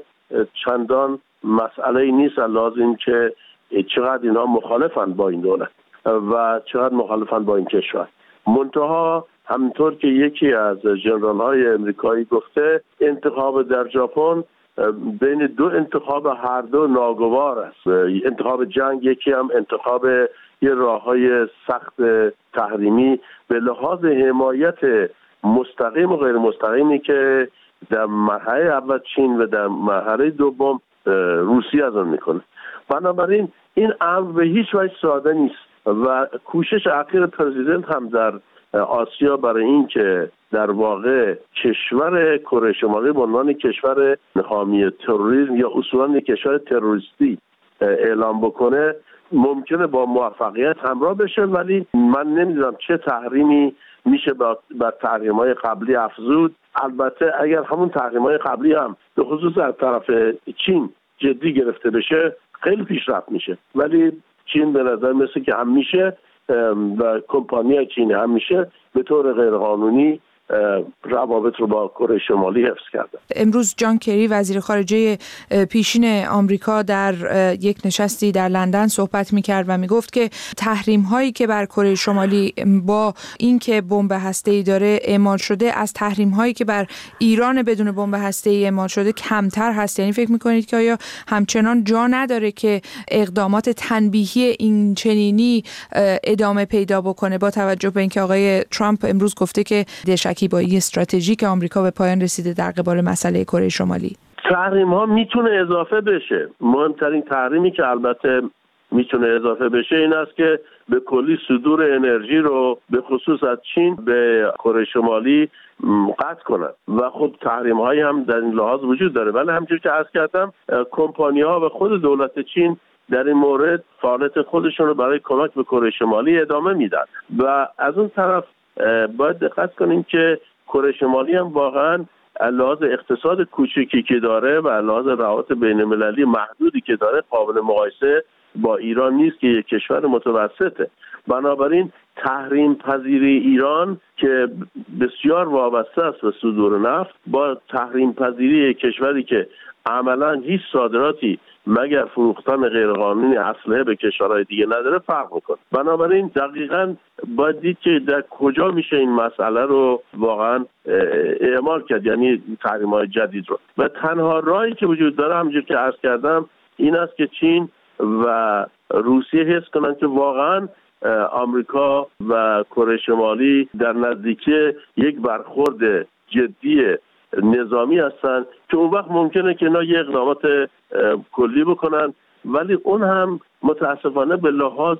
چندان مسئله نیست، علاوه این که چقدر اینها مخالفند با این دولت و چقدر مخالفند با این کشور. منتها همینطور که یکی از ژنرال های امریکایی گفته، انتخاب در ژاپن بین دو انتخاب هر دو ناگوار است. انتخاب جنگ، یکی هم انتخاب یه راه های سخت تحریمی به لحاظ حمایت مستقیم و غیر مستقیمی که در مرحله اول چین و در مرحله دوم روسیه از آن میکنه. بنابراین این امر به هیچ وجه ساده نیست و کوشش اخیر پرزیدنت هم در آسیا برای این که در واقع کشور کره شمالی به عنوان کشور حامی تروریسم یا اصولا کشور تروریستی اعلام بکنه ممکنه با موفقیت همراه بشه، ولی من نمیدونم چه تحریمی میشه بر تحریم‌های قبلی افزود. البته اگر همون تحریم‌های قبلی هم به خصوص از طرف چین جدی گرفته بشه خیلی پیشرفت میشه، ولی چین به نظر مثل که هم میشه و کمپانی چینی هم میشه به طور غیرقانونی روابط رو با کره شمالی حفظ کرده. امروز جان کری وزیر خارجه پیشین آمریکا در یک نشستی در لندن صحبت می‌کرد و میگفت که تحریم هایی که بر کره شمالی با اینکه بمب هسته‌ای داره اعمال شده از تحریم هایی که بر ایران بدون بمب هسته‌ای اعمال شده کمتر هست. یعنی فکر می‌کنید که آیا همچنان جا نداره که اقدامات تنبیهی این چنینی ادامه پیدا بکنه با توجه به اینکه آقای ترامپ امروز گفته که شکیبایی استراتژیک آمریکا به پایان رسیده در قبال مسئله کره شمالی؟ تحریم ها میتونه اضافه بشه. مهمترین تحریمی که البته میتونه اضافه بشه این است که به کلی صدور انرژی رو به خصوص از چین به کره شمالی قطع کنن و خب تحریم هایی هم در این لحاظ وجود داره، ولی همونجوری که عرض کردم کمپانی ها و خود دولت چین در این مورد فعالیت خودشون رو برای کمک به کره شمالی ادامه میدن و از اون طرف باید دقت کنیم که کره شمالی هم واقعا لحاظ اقتصاد کوچکی که داره و لحاظ روابط بین المللی محدودی که داره قابل مقایسه با ایران نیست که یک کشور متوسطه. بنابراین تحریم پذیری ایران که بسیار وابسته است به صدور نفت با تحریم پذیری کشوری که عملا هیچ صادراتی مگر فروختن غیرقانونی اسلحه به کشورهای دیگه نداره فرق میکنه. بنابراین دقیقاً باید دید که در کجا میشه این مسئله رو واقعا اعمال کرد، یعنی تحریم‌های جدید رو. و تنها راهی که وجود داره همونجور که عرض کردم این است که چین و روسیه حس کنن که واقعا آمریکا و کره شمالی در نزدیکی یک برخورد جدی نظامی هستن که اون وقت ممکنه که اینا یه اقدامات کلی بکنن، ولی اون هم متاسفانه به لحاظ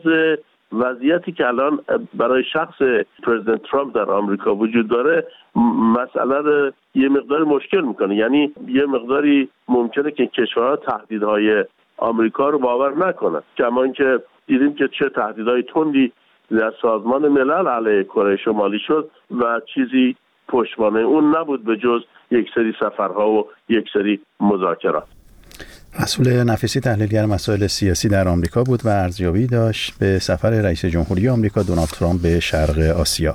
وضعیتی که الان برای شخص پرزیدنت ترامپ در آمریکا وجود داره مسئله رو یه مقدار مشکل میکنه. یعنی یه مقداری ممکنه که کشورها تهدیدهای آمریکا رو باور نکنن، کما اینکه دیدیم که چه تهدیدهای تندی در سازمان ملل علیه کره شمالی شد و چیزی پشتوانه اون نبود به جز یک سری سفرها و یک سری مذاکرات. مسئول نفیسی تحلیلگر مسائل سیاسی در آمریکا بود و ارزیابی داشت به سفر رئیس جمهوری آمریکا دونالد ترامپ به شرق آسیا.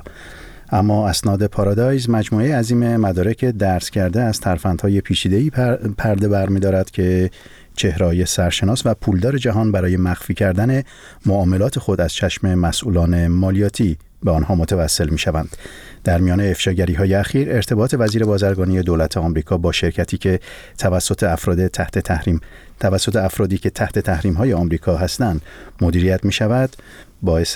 اما اسناد پارادایز مجموعه عظیم مدارک درس کرده از ترفندهای پیچیده‌ای پر پرده برمی‌دارد که چهره‌های سرشناس و پولدار جهان برای مخفی کردن معاملات خود از چشم مسئولان مالیاتی به آنها متوسل می‌شوند. در میان افشاگری‌های اخیر ارتباط وزیر بازرگانی دولت آمریکا با شرکتی که توسط افراد تحت تحریم توسط افرادی که تحت تحریم‌های آمریکا هستند مدیریت می‌شود باعث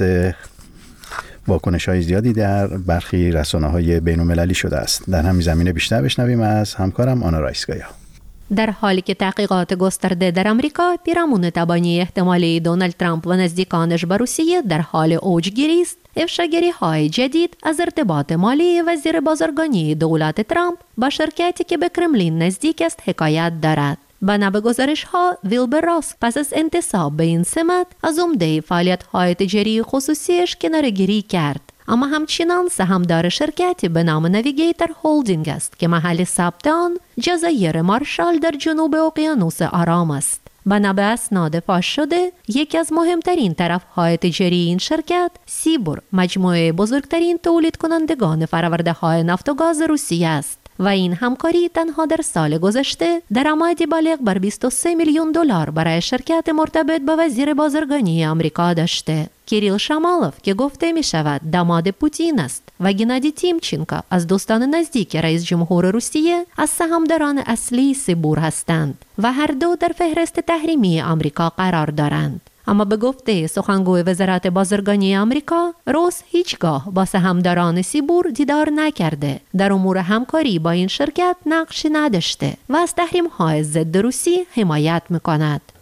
واکنش‌های زیادی در برخی رسانه‌های بین‌المللی شده است. در همین زمینه بیشتر بشنویم از همکارم آنا رایسگایا. در حالی که تحقیقات گسترده در آمریکا پیرامون تبانی احتمالی دونالد ترامپ و نزدیکانش با روسیه در حال اوجگیری است، افشاگری‌های جدید از ارتباط مالی وزیر بازرگانی دولت ترامپ با شرکتی که به کرملین نزدیک است حکایت دارد. بنا به گزارش‌ها ویلبر راس پس از انتصاب به این سمت از عمده فعالیت‌های تجاری خصوصیش کناره‌گیری کرد، اما همچنان سهامدار شرکتی به نام نویگیتر هولدینگ است که محل ثبت آن جزایر مارشال در جنوب اقیانوس آرام است. بنا به اسناد فاش شده، یکی از مهمترین طرف‌های تجاری این شرکت سیبور مجموعه بزرگترین تولید کنندگان فرآورده‌های نفت و گاز روسیه است و این همکاری تنها در سال گذشته درآمدی بالغ بر بیست و سه میلیون دلار برای شرکت مرتبط با وزیر بازرگانی آمریکا داشته. کیریل شامالوف که گفته می شود داماد پوتین است و گنادی تیمچینکو از دوستان نزدیک رئیس جمهور روسیه از سهامداران اصلی سیبور هستند و هر دو در فهرست تحریمی آمریکا قرار دارند. اما به گفته سخنگوی وزارت بازرگانی آمریکا، روس هیچگاه با سهامداران سیبور دیدار نکرده، در امور همکاری با این شرکت نقشی نداشته و از تحریم‌های ضد روسی حمایت می‌کند.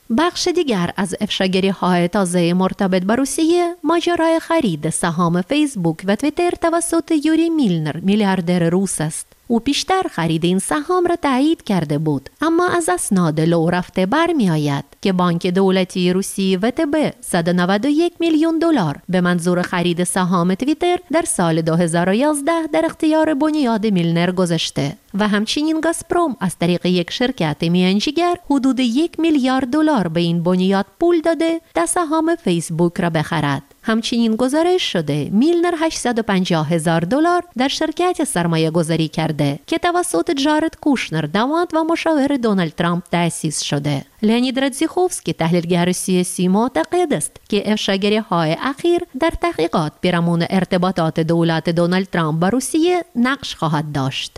بخش دیگر از افشاگری‌های تازه مرتبط با روسیه ماجرای خرید سهام فیسبوک و توییتر توسط یوری میلنر، میلیاردر روس است. او پیشتر خرید این سهام را تایید کرده بود، اما از اسناد لو رفته برمی آید که بانک دولتی روسی و تی بی صد و نود و یک میلیون دلار به منظور خرید سهام توییتر در سال دو هزار و یازده در اختیار بنیاد میلنر گذاشته و همچنین گازپروم از طریق یک شرکت میانجیگر حدود یک میلیارد دلار به این بنیاد پول داده تا سهام فیسبوک را بخرد. همچنین گزارش شده میلنر هشتصد و پنجاه هزار دلار در شرکت سرمایه گذاری کرده که توسط جارد کوشنر داماد و مشاور دونالد ترامپ تأسیس شده. لئونید رادزیخوفسکی تحلیلگر سیاسی معتقد است که افشاگری‌های اخیر در تحقیقات پیرامون ارتباطات دولت دونالد ترامپ با روسیه نقش خواهد داشت.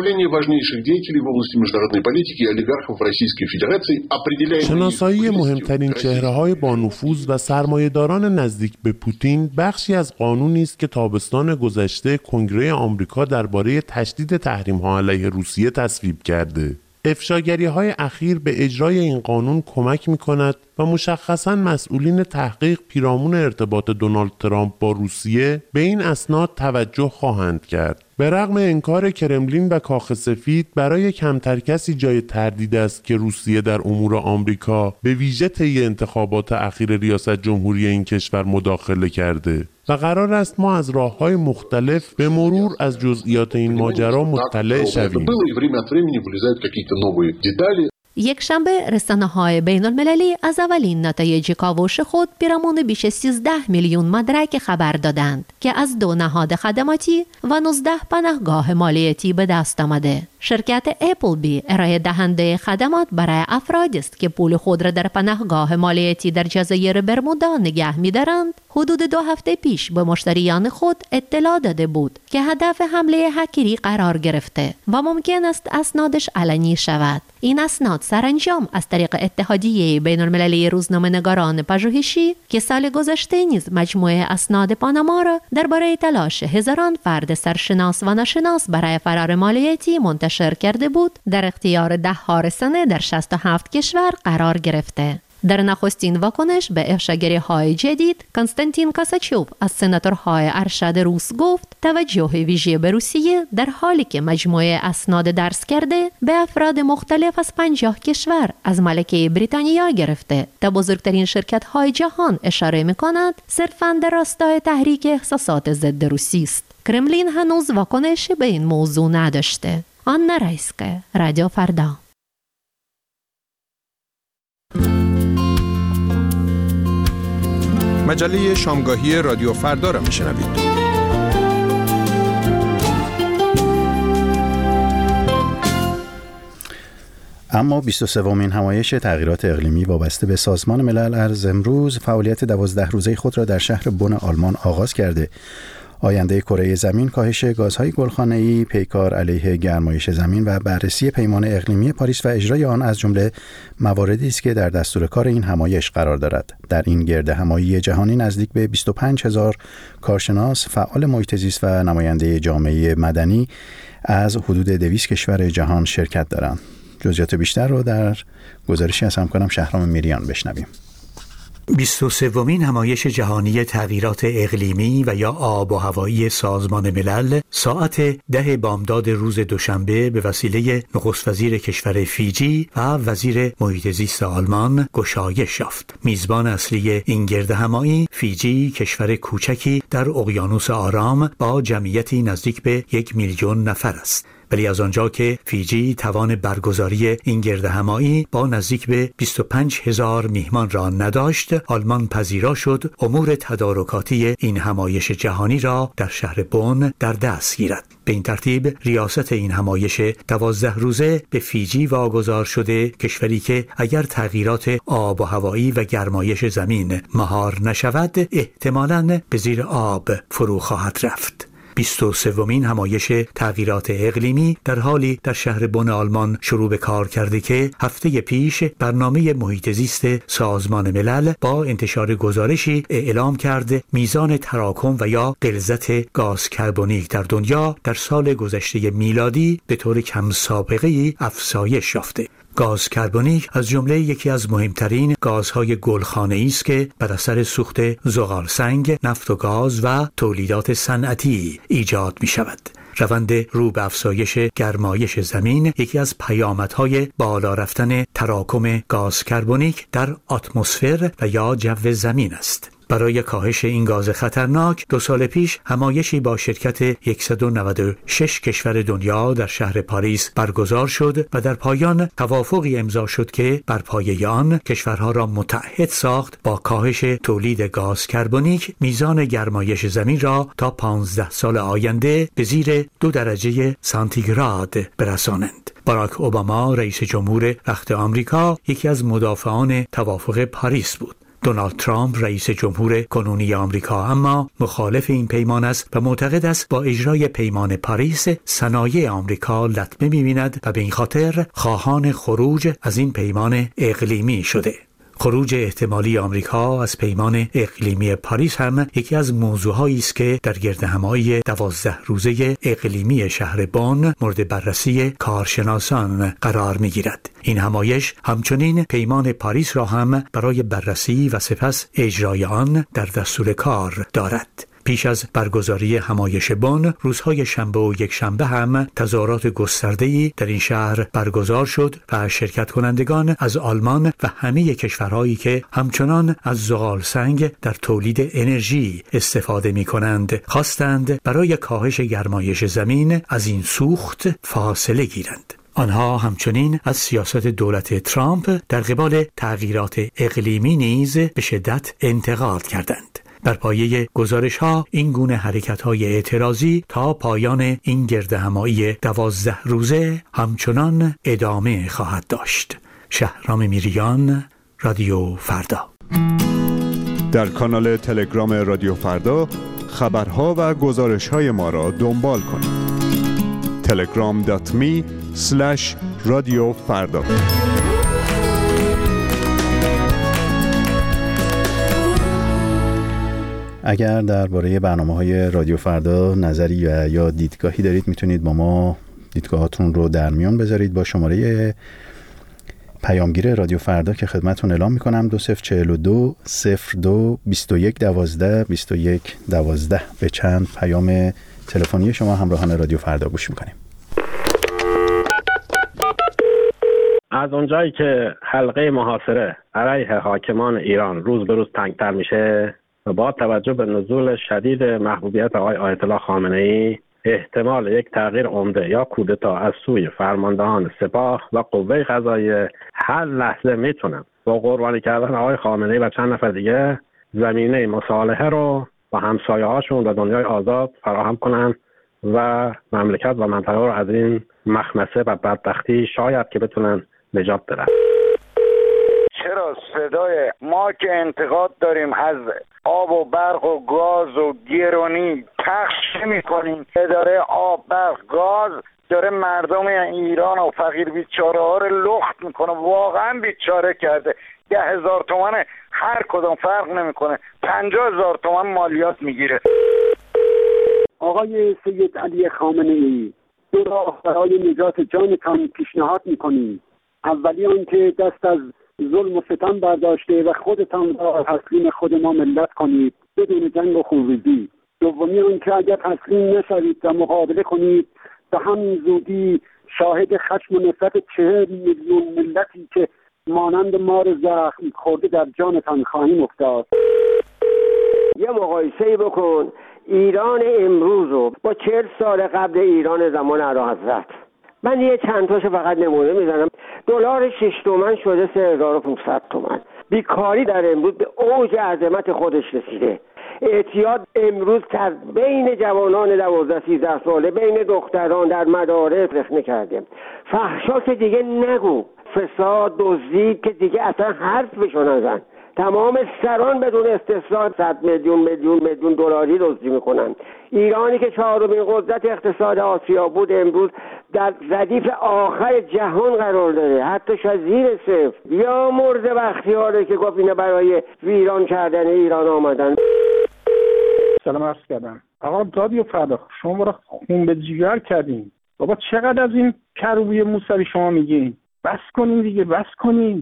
شناسایی مهمترین چهره‌های با نفوذ و سرمایه‌داران نزدیک به پوتین بخشی از قانونی است که تابستان گذشته کنگره آمریکا درباره تشدید تحریم‌ها علیه روسیه تصویب کرده. افشاگری‌های اخیر به اجرای این قانون کمک می‌کند و مشخصاً مسئولین تحقیق پیرامون ارتباط دونالد ترامپ با روسیه به این اسناد توجه خواهند کرد. به رغم انکار کرملین و کاخ سفید، برای کمتر کسی جای تردید است که روسیه در امور آمریکا به ویژه طی انتخابات اخیر ریاست جمهوری این کشور مداخله کرده و قرار است ما از راه‌های مختلف به مرور از جزئیات این ماجرا مطلع شویم. یک شنبه رسانه‌های بین المللی از اولین نتایج کاوش خود پیرامون بیش سیزده میلیون مدرک خبر دادند که از دو نهاد خدماتی و نوزده پناهگاه مالیاتی به دست آمده. شرکت اپل بی ارائه دهنده خدمات برای افرادی است که پول خود را در پناهگاه مالیاتی در جزایر برمودا نگه می‌دارند. حدود دو هفته پیش به مشتریان خود اطلاع داده بود که هدف حمله هکری قرار گرفته و ممکن است اسنادش علنی شود. این اسناد سرانجام از طریق اتحادیه بین المللی روزنامه‌نگاران پژوهشی که سال گذشته نیز مجموعه اسناد پاناما را درباره تلاش هزاران فرد سرشناس و ناشناس برای فرار مالیاتی منتشر کرده بود، در اختیار ده ها رسانه در شصت و هفت کشور قرار گرفته. در نخستین واکنش به افشاگری‌های جدید، کنستانتین کاساچوف از سناتورهای ارشد روس گفت توجه ویژه به روسیه در حالی که مجموعه اسناد درس کرده به افراد مختلف از پنجاه کشور از ملکه بریتانیا گرفته تا بزرگترین شرکت‌های جهان اشاره می‌کند صرفاً در راستای تحریک احساسات ضد روسی است. کرملین هنوز واکنشی به این موضوع نداشته. آنا رایسکه، رادیو فردا. مجله شامگاهی رادیو فردا را میشنوید. اما بیست و سومین همایش تغییرات اقلیمی وابسته به سازمان ملل از امروز فعالیت دوازده روزه خود را در شهر بن آلمان آغاز کرده. آینده کره زمین، کاهش گازهای گلخانه‌ای، پیکار علیه گرمایش زمین و بررسی پیمان اقلیمی پاریس و اجرای آن از جمله مواردی است که در دستور کار این همایش قرار دارد. در این گرد همایی جهانی نزدیک به بیست و پنج هزار کارشناس، فعال محیط زیست و نماینده جامعه مدنی از حدود دویست کشور جهان شرکت دارند. جزئیات بیشتر رو در گزارشی از همکارم شهرام میریان بشنویم. بیست و سومین همایش جهانی تغییرات اقلیمی و یا آب و هوایی سازمان ملل ساعت ده بامداد روز دوشنبه به وسیله نخست وزیر کشور فیجی و وزیر محیط زیست آلمان گشایش یافت. میزبان اصلی این گرد همایی فیجی کشور کوچکی در اقیانوس آرام با جمعیتی نزدیک به یک میلیون نفر است. ولی از آنجا که فیجی توان برگزاری این گرد همایی با نزدیک به بیست و پنج هزار میهمان را نداشت، آلمان پذیرا شد امور تدارکاتی این همایش جهانی را در شهر بن در دست گیرد. به این ترتیب ریاست این همایش دوازده روزه به فیجی واگذار شده، کشوری که اگر تغییرات آب و هوایی و گرمایش زمین مهار نشود احتمالاً به زیر آب فرو خواهد رفت. بیست و سومین همایش تغییرات اقلیمی در حالی در شهر بن آلمان شروع به کار کرده که هفته پیش برنامه محیط زیست سازمان ملل با انتشار گزارشی اعلام کرده میزان تراکم و یا غلظت گاز کربونیک در دنیا در سال گذشته میلادی به طور کم سابقه‌ای افزایش یافته. گاز کربونیک از جمله یکی از مهمترین گازهای گلخانه‌ای است که بر اثر سوخت زغال سنگ، نفت و گاز و تولیدات صنعتی ایجاد می شود. روند رو به افزایش گرمایش زمین یکی از پیامدهای بالا رفتن تراکم گاز کربونیک در اتمسفر و یا جو زمین است. برای کاهش این گاز خطرناک دو سال پیش همایشی با شرکت صد و نود و شش کشور دنیا در شهر پاریس برگزار شد و در پایان توافقی امضا شد که بر پایه آن کشورها را متحد ساخت با کاهش تولید گاز کربونیک میزان گرمایش زمین را تا پانزده سال آینده به زیر دو درجه سانتیگراد برسانند. باراک اوباما رئیس جمهور وقت آمریکا یکی از مدافعان توافق پاریس بود. دونالد ترامپ رئیس جمهور کنونی آمریکا اما مخالف این پیمان است و معتقد است با اجرای پیمان پاریس صنایع آمریکا لطمه می‌بیند و به این خاطر خواهان خروج از این پیمان اقلیمی شده. خروج احتمالی آمریکا از پیمان اقلیمی پاریس هم یکی از موضوعهایی است که در گردهمایی دوازده روزه اقلیمی شهر بن مورد بررسی کارشناسان قرار می‌گیرد. این همایش همچنین پیمان پاریس را هم برای بررسی و سپس اجرای آن در دستور کار دارد. پیش از برگزاری همایش بن، روزهای شنبه و یک شنبه هم تظاهرات گسترده‌ای در این شهر برگزار شد و شرکت کنندگان از آلمان و همه کشورهایی که همچنان از زغال سنگ در تولید انرژی استفاده می‌کنند، خواستند برای کاهش گرمایش زمین از این سوخت فاصله گیرند. آنها همچنین از سیاست دولت ترامپ در قبال تغییرات اقلیمی نیز به شدت انتقاد کردند. بر پایه گزارش‌ها این گونه حرکت‌های اعتراضی تا پایان این گردهمایی دوازده روزه همچنان ادامه خواهد داشت. شهرام میریان، رادیو فردا. در کانال تلگرام رادیو فردا خبرها و گزارش‌های ما را دنبال کنید. تلگرام دات می اسلش رادیو فردا. اگر درباره برنامه‌های رادیو فردا نظری و یا دیدگاهی دارید میتونید با ما دیدگاهاتون رو در میان بذارید با شماره پیامگیر رادیو فردا که خدمتتون اعلام میکنم دو صفر چهل و دو صفر دو بیست و یک دوازده بیست و یک دوازده. به چند پیام تلفنی شما همراهان رادیو فردا گوش میکنیم. از اونجایی که حلقه محاصره علیه حاکمان ایران روز به روز تنگتر میشه و با توجه به نزول شدید محبوبیت آقای آیت الله خامنه‌ای احتمال یک تغییر عمده یا کودتا از سوی فرماندهان سپاه و قوه قضاییه هر لحظه میتونن با قربانی کردن آقای خامنه‌ای و چند نفر دیگه زمینه مصالحه رو با همسایه‌هاشون و دنیای آزاد فراهم کنن و مملکت و منطقه رو از این مخمسه و بدبختی شاید که بتونن نجات بدن. چرا صدای ما که انتقاد داریم از آب و برق و گاز و گرانی پخش می‌کنیم؟ اداره آب، برق، گاز داره مردم ایران و فقیر بیچاره ها رو لخت میکنه. واقعا بیچاره کرده. ده هزار تومن هر کدوم فرق نمیکنه، پنجاه هزار تومن مالیات میگیره. آقای سید علی خامنه‌ای، دو راه برای نجات جانتان پیشنهاد میکنیم. اولی آن که دست از ظلم و ستم برداشته و خودتان را تسلیم خود ما ملت کنید بدون جنگ و خونریزی. دومی آن که اگر تسلیم نشوید و مقابله کنید به همین زودی شاهد خشم و نفرت چهل میلیون ملتی که مانند مار زخم خورده در جانتان خواهیم افتاد. یه مقایسه بکن ایران امروز رو با چهل سال قبل ایران زمان اعلیحضرت. من یه چند تاشو فقط نمونه میزنم. دلار شش تومن شده سه هزار و پانصد تومن. بیکاری در امروز به اوج عظمت خودش رسیده. اعتیاد امروز در بین جوانان دوازده سیزده ساله، بین دختران در مدارس رخنه کرده. فحشا که دیگه نگو، فساد، دزدی که دیگه اصلا حرف بشو نزن. تمام سران بدون استثنا صد میلیون میلیون میلیون دلاری دزدی میکنن. ایرانی که چهارمین قدرت اقتصاد آسیا بود امروز در ردیف آخر جهان قرار داره، حتی شاید زیر صفر. یا مرد بختیاره که گفت اینا برای ویران کردن ایران آمدن. سلام عرض کردم. آقا رادیو فردا شما را خون به جگر کردین. بابا چقدر از این کروبی موسوی شما میگین؟ بس کنیم دیگه، بس کنیم.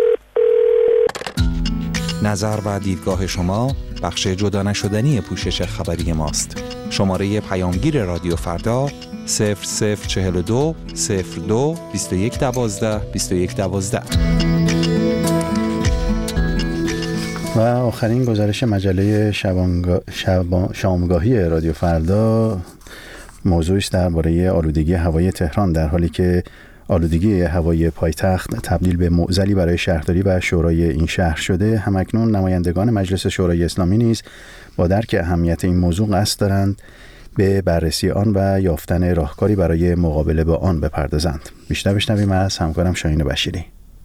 نظر و دیدگاه شما بخش جدا نشدنی پوشش خبری ماست. شماره پیامگیر رادیو فردا صفر صفر چهل و دو صفر دو بیست و یک دوازده بیست و یک دوازده. و آخرین گزارش مجله شبانگا... شبان... شامگاهی رادیو فردا موضوعش درباره آلودگی هوای تهران، در حالی که آلودگی هوای پایتخت تبدیل به معضلی برای شهرداری و شورای این شهر شده، همکنون نمایندگان مجلس شورای اسلامی نیز با درک اهمیت این موضوع قصد دارند به بررسی آن و یافتن راهکاری برای مقابله با آن بپردازند. بیشتر بشنویم از همکارم شاهین بشیری.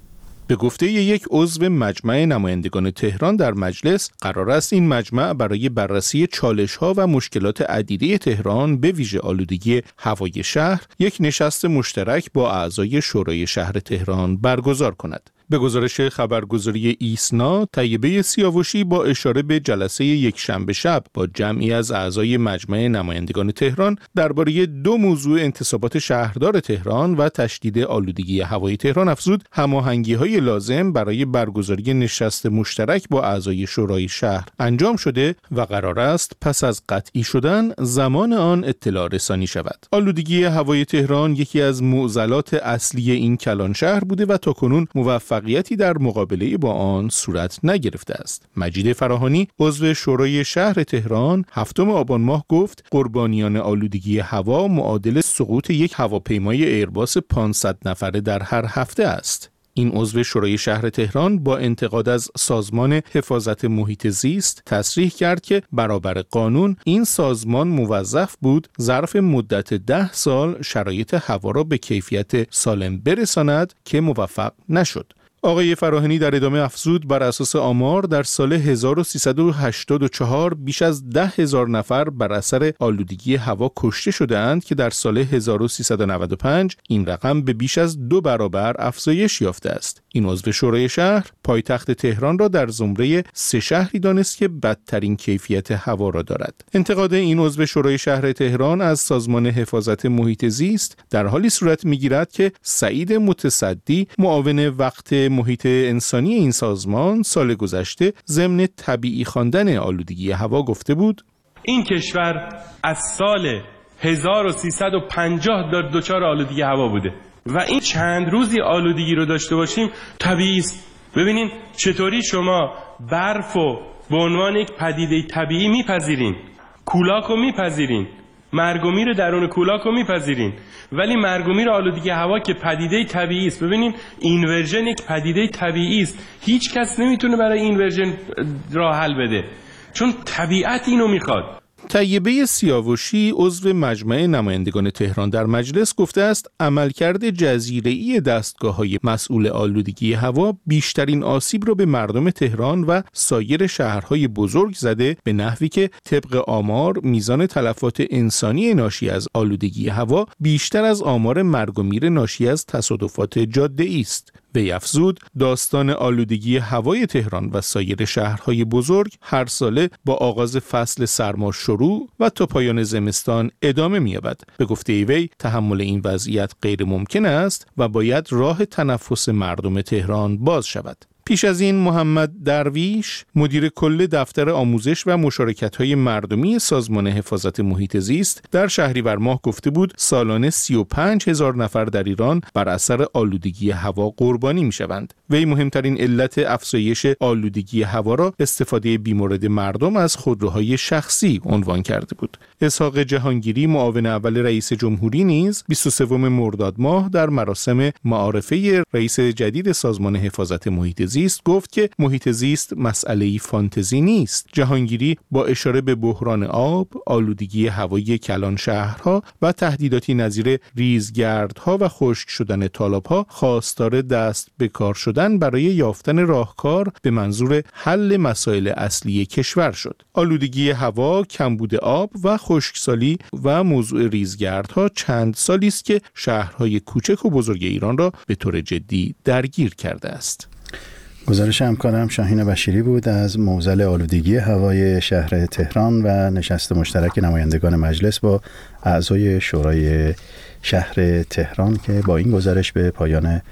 به گفته یک عضو مجمع نمایندگان تهران در مجلس، قرار است این مجمع برای بررسی چالش‌ها و مشکلات عدیده تهران به ویژه آلودگی هوای شهر یک نشست مشترک با اعضای شورای شهر تهران برگزار کند. به گزارش خبرگزاری ایسنا، طیبه سیاوشی با اشاره به جلسه یک شنبه شب با جمعی از اعضای مجمع نمایندگان تهران درباره دو موضوع انتصابات شهردار تهران و تشدید آلودگی هوای تهران افزود هماهنگی‌های لازم برای برگزاری نشست مشترک با اعضای شورای شهر انجام شده و قرار است پس از قطعی شدن زمان آن اطلاع رسانی شود. آلودگی هوای تهران یکی از معضلات اصلی این کلان شهر بوده و تاکنون موفق موفقیتی در مقابله با آن صورت نگرفته است. مجید فراهانی عضو شورای شهر تهران هفتم آبان ماه گفت قربانیان آلودگی هوا معادل سقوط یک هواپیمای ایرباس پانصد نفره در هر هفته است. این عضو شورای شهر تهران با انتقاد از سازمان حفاظت محیط زیست تصریح کرد که برابر قانون این سازمان موظف بود ظرف مدت ده سال شرایط هوا را به کیفیت سالم برساند که موفق نشد. آقای فراهانی در ادامه افزود بر اساس آمار در سال هزار و سیصد و هشتاد و چهار بیش از ده هزار نفر بر اثر آلودگی هوا کشته شده‌اند که در سال هزار و سیصد و نود و پنج این رقم به بیش از دو برابر افزایش یافته است. این عضو شورای شهر پایتخت تهران را در زمره سه شهری دانست که بدترین کیفیت هوا را دارد. انتقاد این عضو شورای شهر تهران از سازمان حفاظت محیط زیست در حالی صورت می‌گیرد که سعید متصدی معاون وقت محیط انسانی این سازمان سال گذشته ضمن طبیعی خواندن آلودگی هوا گفته بود این کشور از سال هزار و سیصد و پنجاه در دچار آلودگی هوا بوده و این چند روزی آلودگی رو داشته باشیم طبیعی است. ببینین چطوری شما برف رو به عنوان یک پدیده طبیعی میپذیرین، کولاک رو میپذیرین، مرگ و میر درون کولاک رو میپذیرین، ولی مرگ و میر آلودگی هوا که پدیده طبیعی است. ببینین اینورژن یک پدیده طبیعی است، هیچ کس نمیتونه برای اینورژن راه حل بده چون طبیعت اینو میخواد. طیبه سیاوشی عضو مجمع نمایندگان تهران در مجلس گفته است عملکرد جزیره‌ای دستگاه‌های مسئول آلودگی هوا بیشترین آسیب را به مردم تهران و سایر شهرهای بزرگ زده، به نحوی که طبق آمار میزان تلفات انسانی ناشی از آلودگی هوا بیشتر از آمار مرگ و میر ناشی از تصادفات جاده‌ای است. وی افزود داستان آلودگی هوای تهران و سایر شهرهای بزرگ هر ساله با آغاز فصل سرما شروع و تا پایان زمستان ادامه می‌یابد. به گفته وی تحمل این وضعیت غیر ممکن است و باید راه تنفس مردم تهران باز شود. پیش از این محمد درویش مدیر کل دفتر آموزش و مشارکت‌های مردمی سازمان حفاظت محیط زیست در شهریور ماه گفته بود سالانه سی و پنج هزار نفر در ایران بر اثر آلودگی هوا قربانی می‌شوند. وی مهمترین علت افزایش آلودگی هوا را استفاده بیمورد مردم از خودروهای شخصی عنوان کرده بود. اسحاق جهانگیری معاون اول رئیس جمهوری نیز بیست و سوم مرداد ماه در مراسم معارفه رئیس جدید سازمان حفاظت محیط زیست گفت که محیط زیست مسئله‌ای فانتزی نیست. جهانگیری با اشاره به بحران آب، آلودگی هوایی کلان شهرها و تهدیداتی نظیر ریزگردها و خشک شدن تالاب‌ها خواستار دست به کار شدن برای یافتن راهکار به منظور حل مسائل اصلی کشور شد. آلودگی هوا، کمبود آب و خشکسالی و موضوع ریزگردها چند سالی است که شهرهای کوچک و بزرگ ایران را به طور جدی درگیر کرده است. گزارش همکارم شاهین بشیری بود از معضل آلودگی هوای شهر تهران و نشست مشترک نمایندگان مجلس با اعضای شورای شهر تهران که با این گزارش به پایان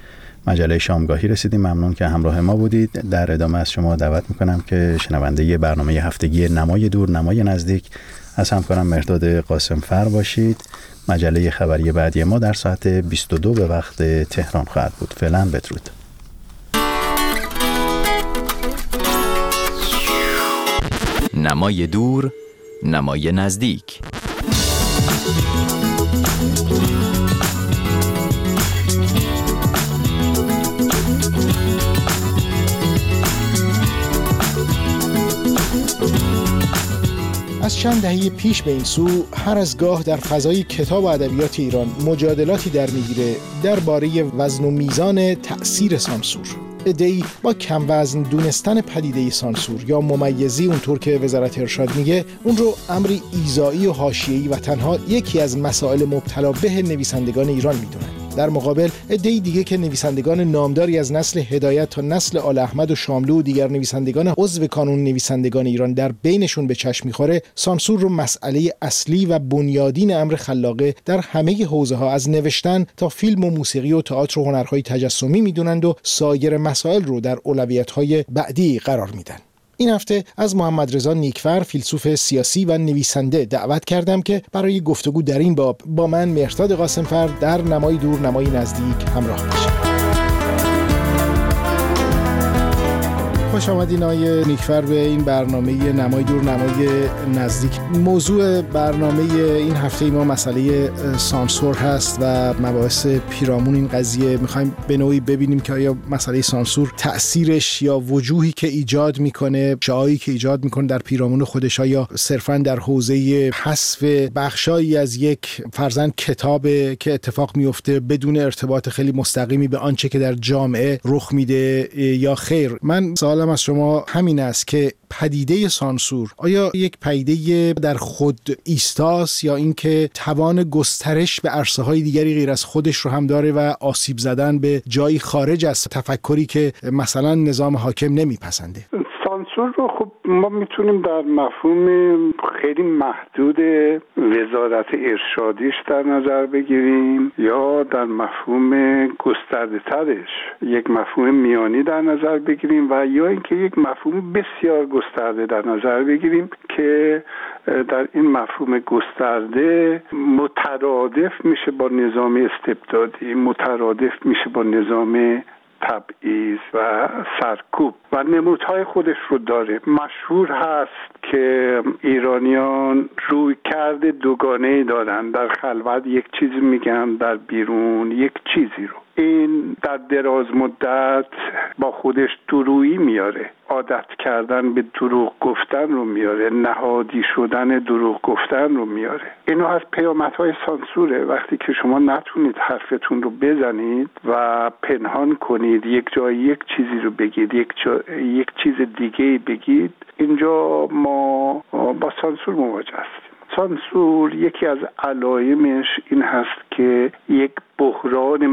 مجله شامگاهی رسیدیم. ممنون که همراه ما بودید. در ادامه از شما دعوت میکنم که شنونده برنامه هفتگی نمای دور نمای نزدیک از همکارم مهرداد قاسمفر باشید. مجله خبری بعدی ما در ساعت بیست و دو به وقت تهران خواهد بود. فعلا بدرود. نمای دور نمای نزدیک. از چند دهه پیش به این سو هر از گاه در فضای کتاب و ادبیات ایران مجادلاتی در میگیره درباره وزن و میزان تأثیر سانسور. عده‌ای با کم وزن دونستن پدیده سانسور یا ممیزی، اونطور که وزارت ارشاد میگه، اون رو امری ایذایی و حاشیه‌ای و تنها یکی از مسائل مبتلا به نویسندگان ایران میدونن. در مقابل عده‌ای دیگه که نویسندگان نامداری از نسل هدایت تا نسل آل احمد و شاملو و دیگر نویسندگان عضو کانون نویسندگان ایران در بینشون به چشم میخوره، سانسور رو مسئله اصلی و بنیادین امر خلاقه در همه حوزه‌ها از نوشتن تا فیلم و موسیقی و تئاتر و هنرهای تجسمی میدونند و سایر مسائل رو در اولویت‌های بعدی قرار میدن. این هفته از محمد رضا نیکفر، فیلسوف سیاسی و نویسنده، دعوت کردم که برای گفتگو در این باب با من مهرداد قاسمفر در نمای دور نمای نزدیک همراه بشه. خوش آمدین آقای نیکفر به این برنامه نمای دور نمای نزدیک. موضوع برنامه این هفته ما مسئله سانسور هست و مباحث پیرامون این قضیه. میخوایم به نوعی ببینیم که آیا مسئله سانسور تأثیرش یا وجوهی که ایجاد میکنه، جایی که ایجاد میکنه در پیرامون خودش، یا صرفاً در حوزه حذف بخشایی از یک فرضاً کتاب که اتفاق میفته بدون ارتباط خیلی مستقیمی به آنچه که در جامعه رخ میده یا خیر. من سوالم از شما همین است که پدیده سانسور آیا یک پدیده در خود ایستاست یا اینکه توان گسترش به عرصه‌های دیگری غیر از خودش رو هم داره و آسیب زدن به جایی خارج از تفکری که مثلا نظام حاکم نمیپسنده؟ سانسور رو خب ما میتونیم در مفهوم خیلی محدود وزارت ارشادیش در نظر بگیریم یا در مفهوم گسترده ترش یک مفهوم میانی در نظر بگیریم و یا اینکه یک مفهوم بسیار گسترده در نظر بگیریم که در این مفهوم گسترده مترادف میشه با نظام استبدادی، مترادف میشه با نظام تبعیض و سرکوب و نمودهای خودش رو داره. مشهور هست که ایرانیان روی کرده دوگانه دارن، در خلوت یک چیزی میگن، در بیرون یک چیزی رو. این در دراز مدت با خودش درویی میاره، عادت کردن به دروغ گفتن رو میاره، نهادی شدن دروغ گفتن رو میاره. اینو از پیامدهای سانسوره. وقتی که شما نتونید حرفتون رو بزنید و پنهان کنید، یک جای یک چیزی رو بگید، یک جا یک چیز دیگه بگید، اینجا ما با سانسور مواجه هستیم. سانسور یکی از علایمش این هست که یک بحران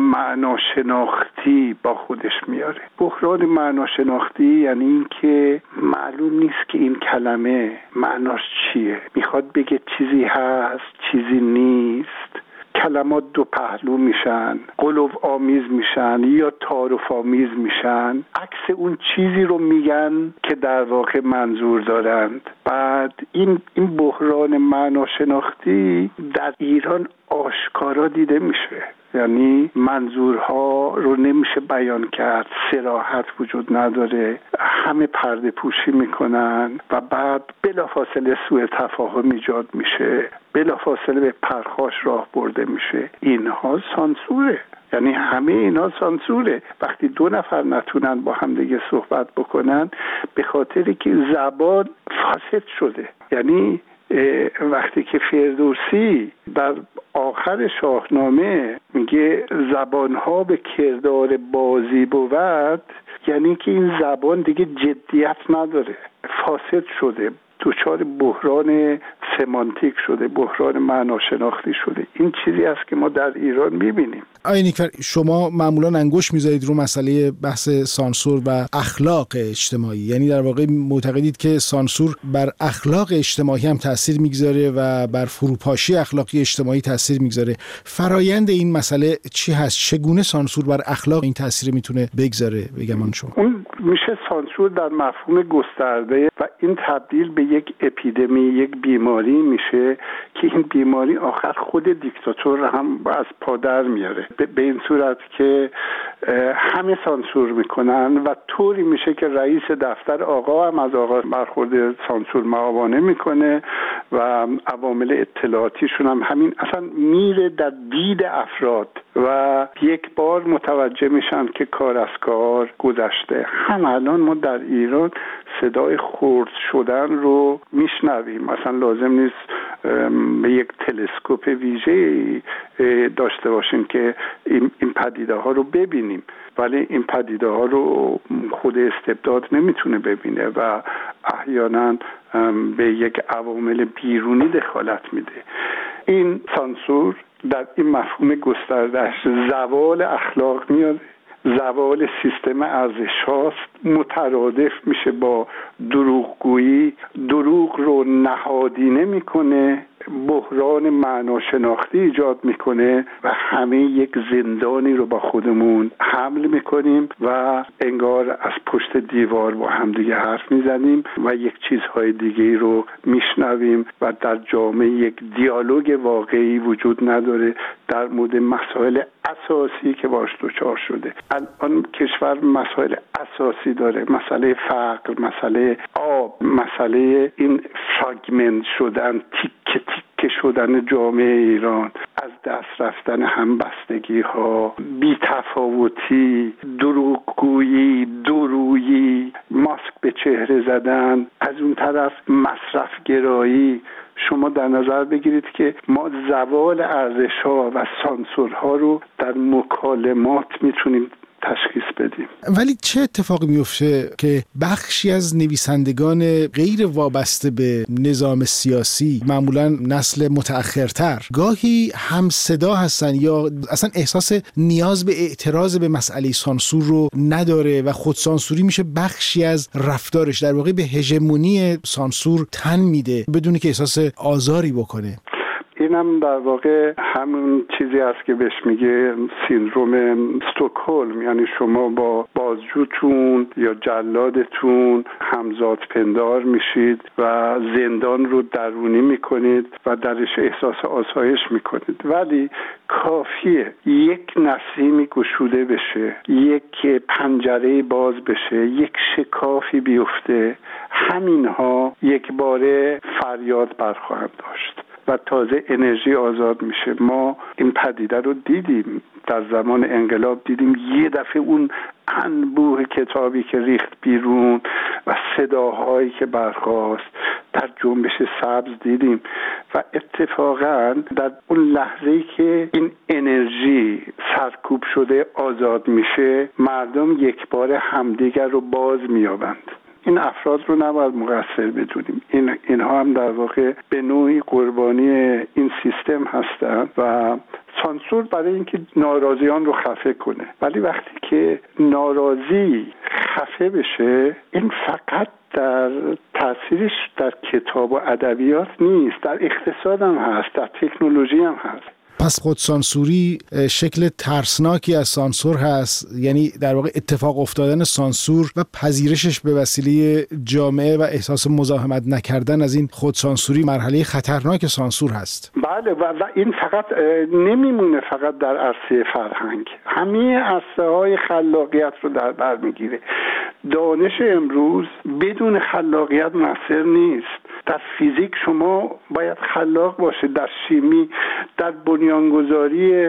معناشناختی با خودش میاره. بحران معناشناختی یعنی این که معلوم نیست که این کلمه معناش چیه. میخواد بگه چیزی هست، چیزی نیست. کلمات دو پهلو میشن، قلوب آمیز میشن یا تعارف آمیز میشن، عکس اون چیزی رو میگن که در واقع منظور دارند. بعد این این بحران معناشناختی در ایران آشکارا دیده میشه، یعنی منظورها رو نمیشه بیان کرد، صراحت وجود نداره، همه پرده پوشی میکنن و بعد بلافاصله سوء تفاهم ایجاد میشه، بلافاصله به پرخاش راه برده میشه. اینها سانسوره، یعنی همه اینا سانسوره. وقتی دو نفر نتونن با هم دیگه صحبت بکنن به خاطری که زبان فاسد شده. یعنی وقتی که فردوسی در آخر شاهنامه میگه زبانها به کردار بازی بود، یعنی که این زبان دیگه جدیت نداره، فاسد شده، دچار بحران سمانتیک شده، بحران معناشناختی شده. این چیزی است که ما در ایران میبینیم. آقای نیکفر، شما معمولا انگشت میذارید رو مسئله بحث سانسور و اخلاق اجتماعی، یعنی در واقع معتقدید که سانسور بر اخلاق اجتماعی هم تاثیر میگذاره و بر فروپاشی اخلاقی اجتماعی تاثیر میگذاره. فرایند این مسئله چی هست؟ چگونه سانسور بر اخلاق این تاثیر میتونه بگذاره بگمان شما؟ اون میشه سانسور در مفهوم گسترده و این تبدیل به یک اپیدمی، یک بیماری میشه که این بیماری آخر خود دیکتاتور هم از پادر میاره، به این صورت که همه سانسور میکنن و طوری میشه که رئیس دفتر آقا هم از آقا برخورد سانسور معاونه میکنه و عوامل اطلاعاتیشون هم همین، اصلا میره در دید افراد و یک بار متوجه میشن که کار از کار گذشته. هم الان ما در ایران صدای خرد شدن رو میشنویم، مثلا لازم نیست به یک تلسکوپ ویژه داشته باشیم که این پدیده ها رو ببینیم، ولی این پدیده ها رو خود استبداد نمیتونه ببینه و احیانا به یک عوامل بیرونی دخالت میده. این سانسور در این مفهوم گستردهش زوال اخلاق میاد، زوال سیستم ارزش هاست، مترادف میشه با دروغگویی، دروغ رو نهادینه میکنه، بحران معناشناختی ایجاد میکنه و همه یک زندانی رو با خودمون حمل میکنیم و انگار از پشت دیوار با همدیگه حرف میزنیم و یک چیزهای دیگه رو میشنویم و در جامعه یک دیالوگ واقعی وجود نداره در مورد مسائل اساسی که باش دچار شده. الان کشور مسائل اساسی داره، مسئله فقر، مسئله آب، مسئله این فراگمنت شدن، تیکه تیکه شدن جامعه ایران، از دست رفتن همبستگی ها، بی‌تفاوتی، دروغگویی، دورویی، ماسک به چهره زدن، از اون طرف مصرف گرایی. شما در نظر بگیرید که ما زوال ارزش‌ها و سانسورها رو در مکالمات میتونیم تشخیص بدیم. ولی چه اتفاقی میفته که بخشی از نویسندگان غیر وابسته به نظام سیاسی، معمولا نسل متأخرتر، گاهی هم صدا هستن یا اصلا احساس نیاز به اعتراض به مسئله سانسور رو نداره و خودسانسوری میشه بخشی از رفتارش، در واقع به هژمونی سانسور تن میده بدون که احساس آزاری بکنه. اینم در واقع همون چیزی است که بهش میگه سیندروم استکهلم، یعنی شما با بازجوتون یا جلادتون همزاد پندار میشید و زندان رو درونی میکنید و درش احساس آسایش میکنید، ولی کافیه یک نسیمی گشوده بشه، یک پنجره باز بشه، یک شکافی بیفته، همینها یک باره فریاد برخواهند داشت و تازه انرژی آزاد میشه. ما این پدیده رو دیدیم در زمان انقلاب، دیدیم یه دفعه اون انبوه کتابی که ریخت بیرون و صداهایی که برخاست، در جنبش سبز دیدیم و اتفاقا در اون لحظه‌ای که این انرژی سرکوب شده آزاد میشه، مردم یک بار همدیگر رو باز میابند. این افراد رو نباید مقصر بدونیم، این اینها هم در واقع به نوعی قربانی این سیستم هستند و سانسور برای اینکه ناراضیان رو خفه کنه، ولی وقتی که ناراضی خفه بشه، این فقط در تاثیرش در کتاب و ادبیات نیست، در اقتصاد هم هست، در تکنولوژی هم هست. پس خودسانسوری شکل ترسناکی از سانسور هست، یعنی در واقع اتفاق افتادن سانسور و پذیرشش به وسیله جامعه و احساس مزاحمت نکردن از این خودسانسوری مرحله خطرناک سانسور هست. بله و, و این فقط نمیمونه فقط در عرصه فرهنگ، همه عرصه های خلاقیت رو در بر میگیره. دانش امروز بدون خلاقیت مؤثر نیست. در فیزیک شما باید خلاق باشید، در شیمی، در بنیانگذاری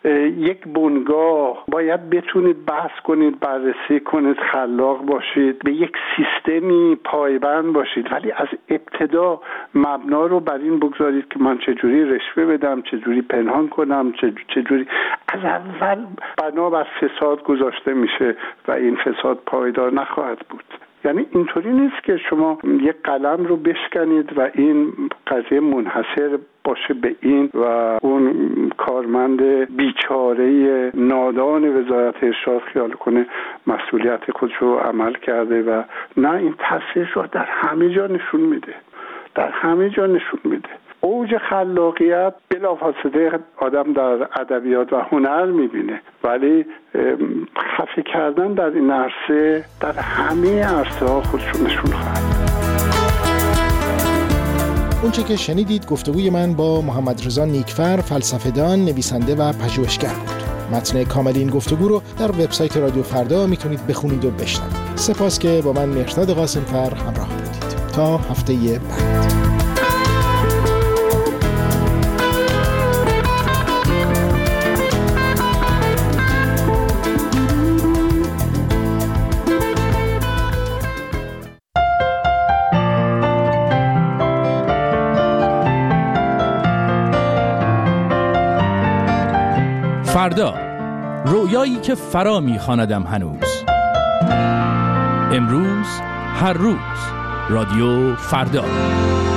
یک بنگاه باید بتونید بحث کنید، بررسی کنید، خلاق باشید، به یک سیستمی پایبند باشید، ولی از ابتدا مبنا رو بر این بگذارید که من چجوری رشوه بدم، چجوری پنهان کنم، چجوری از اول بنا بر فساد گذاشته میشه و این فساد پایدار نخواهد بود. یعنی اینطوری نیست که شما یک قلم رو بشکنید و این قضیه منحصر باشه به این و اون کارمند بیچاره نادان وزارت ارشاد خیال کنه مسئولیت خودش رو عمل کرده و نه، این تاثیرش رو در همه جا نشون میده، در همه جا نشون میده. اوج خلاقیت بلافاصله آدم در ادبیات و هنر میبینه، ولی خفه کردن در این عرصه در همه عرصه ها خودشون نشون خواهد. اونچه که شنیدید گفتگوی من با محمد رضا نیکفر، فلسفه‌دان، نویسنده و پژوهشگر بود. متن کامل این گفتگو رو در وبسایت رادیو فردا میتونید بخونید و بشنوید. سپاس که با من مهرداد قاسم‌فر همراه بودید. تا هفته بعد. فردا، رویایی که فرا می‌خواندم هنوز. امروز، هر روز، رادیو فردا.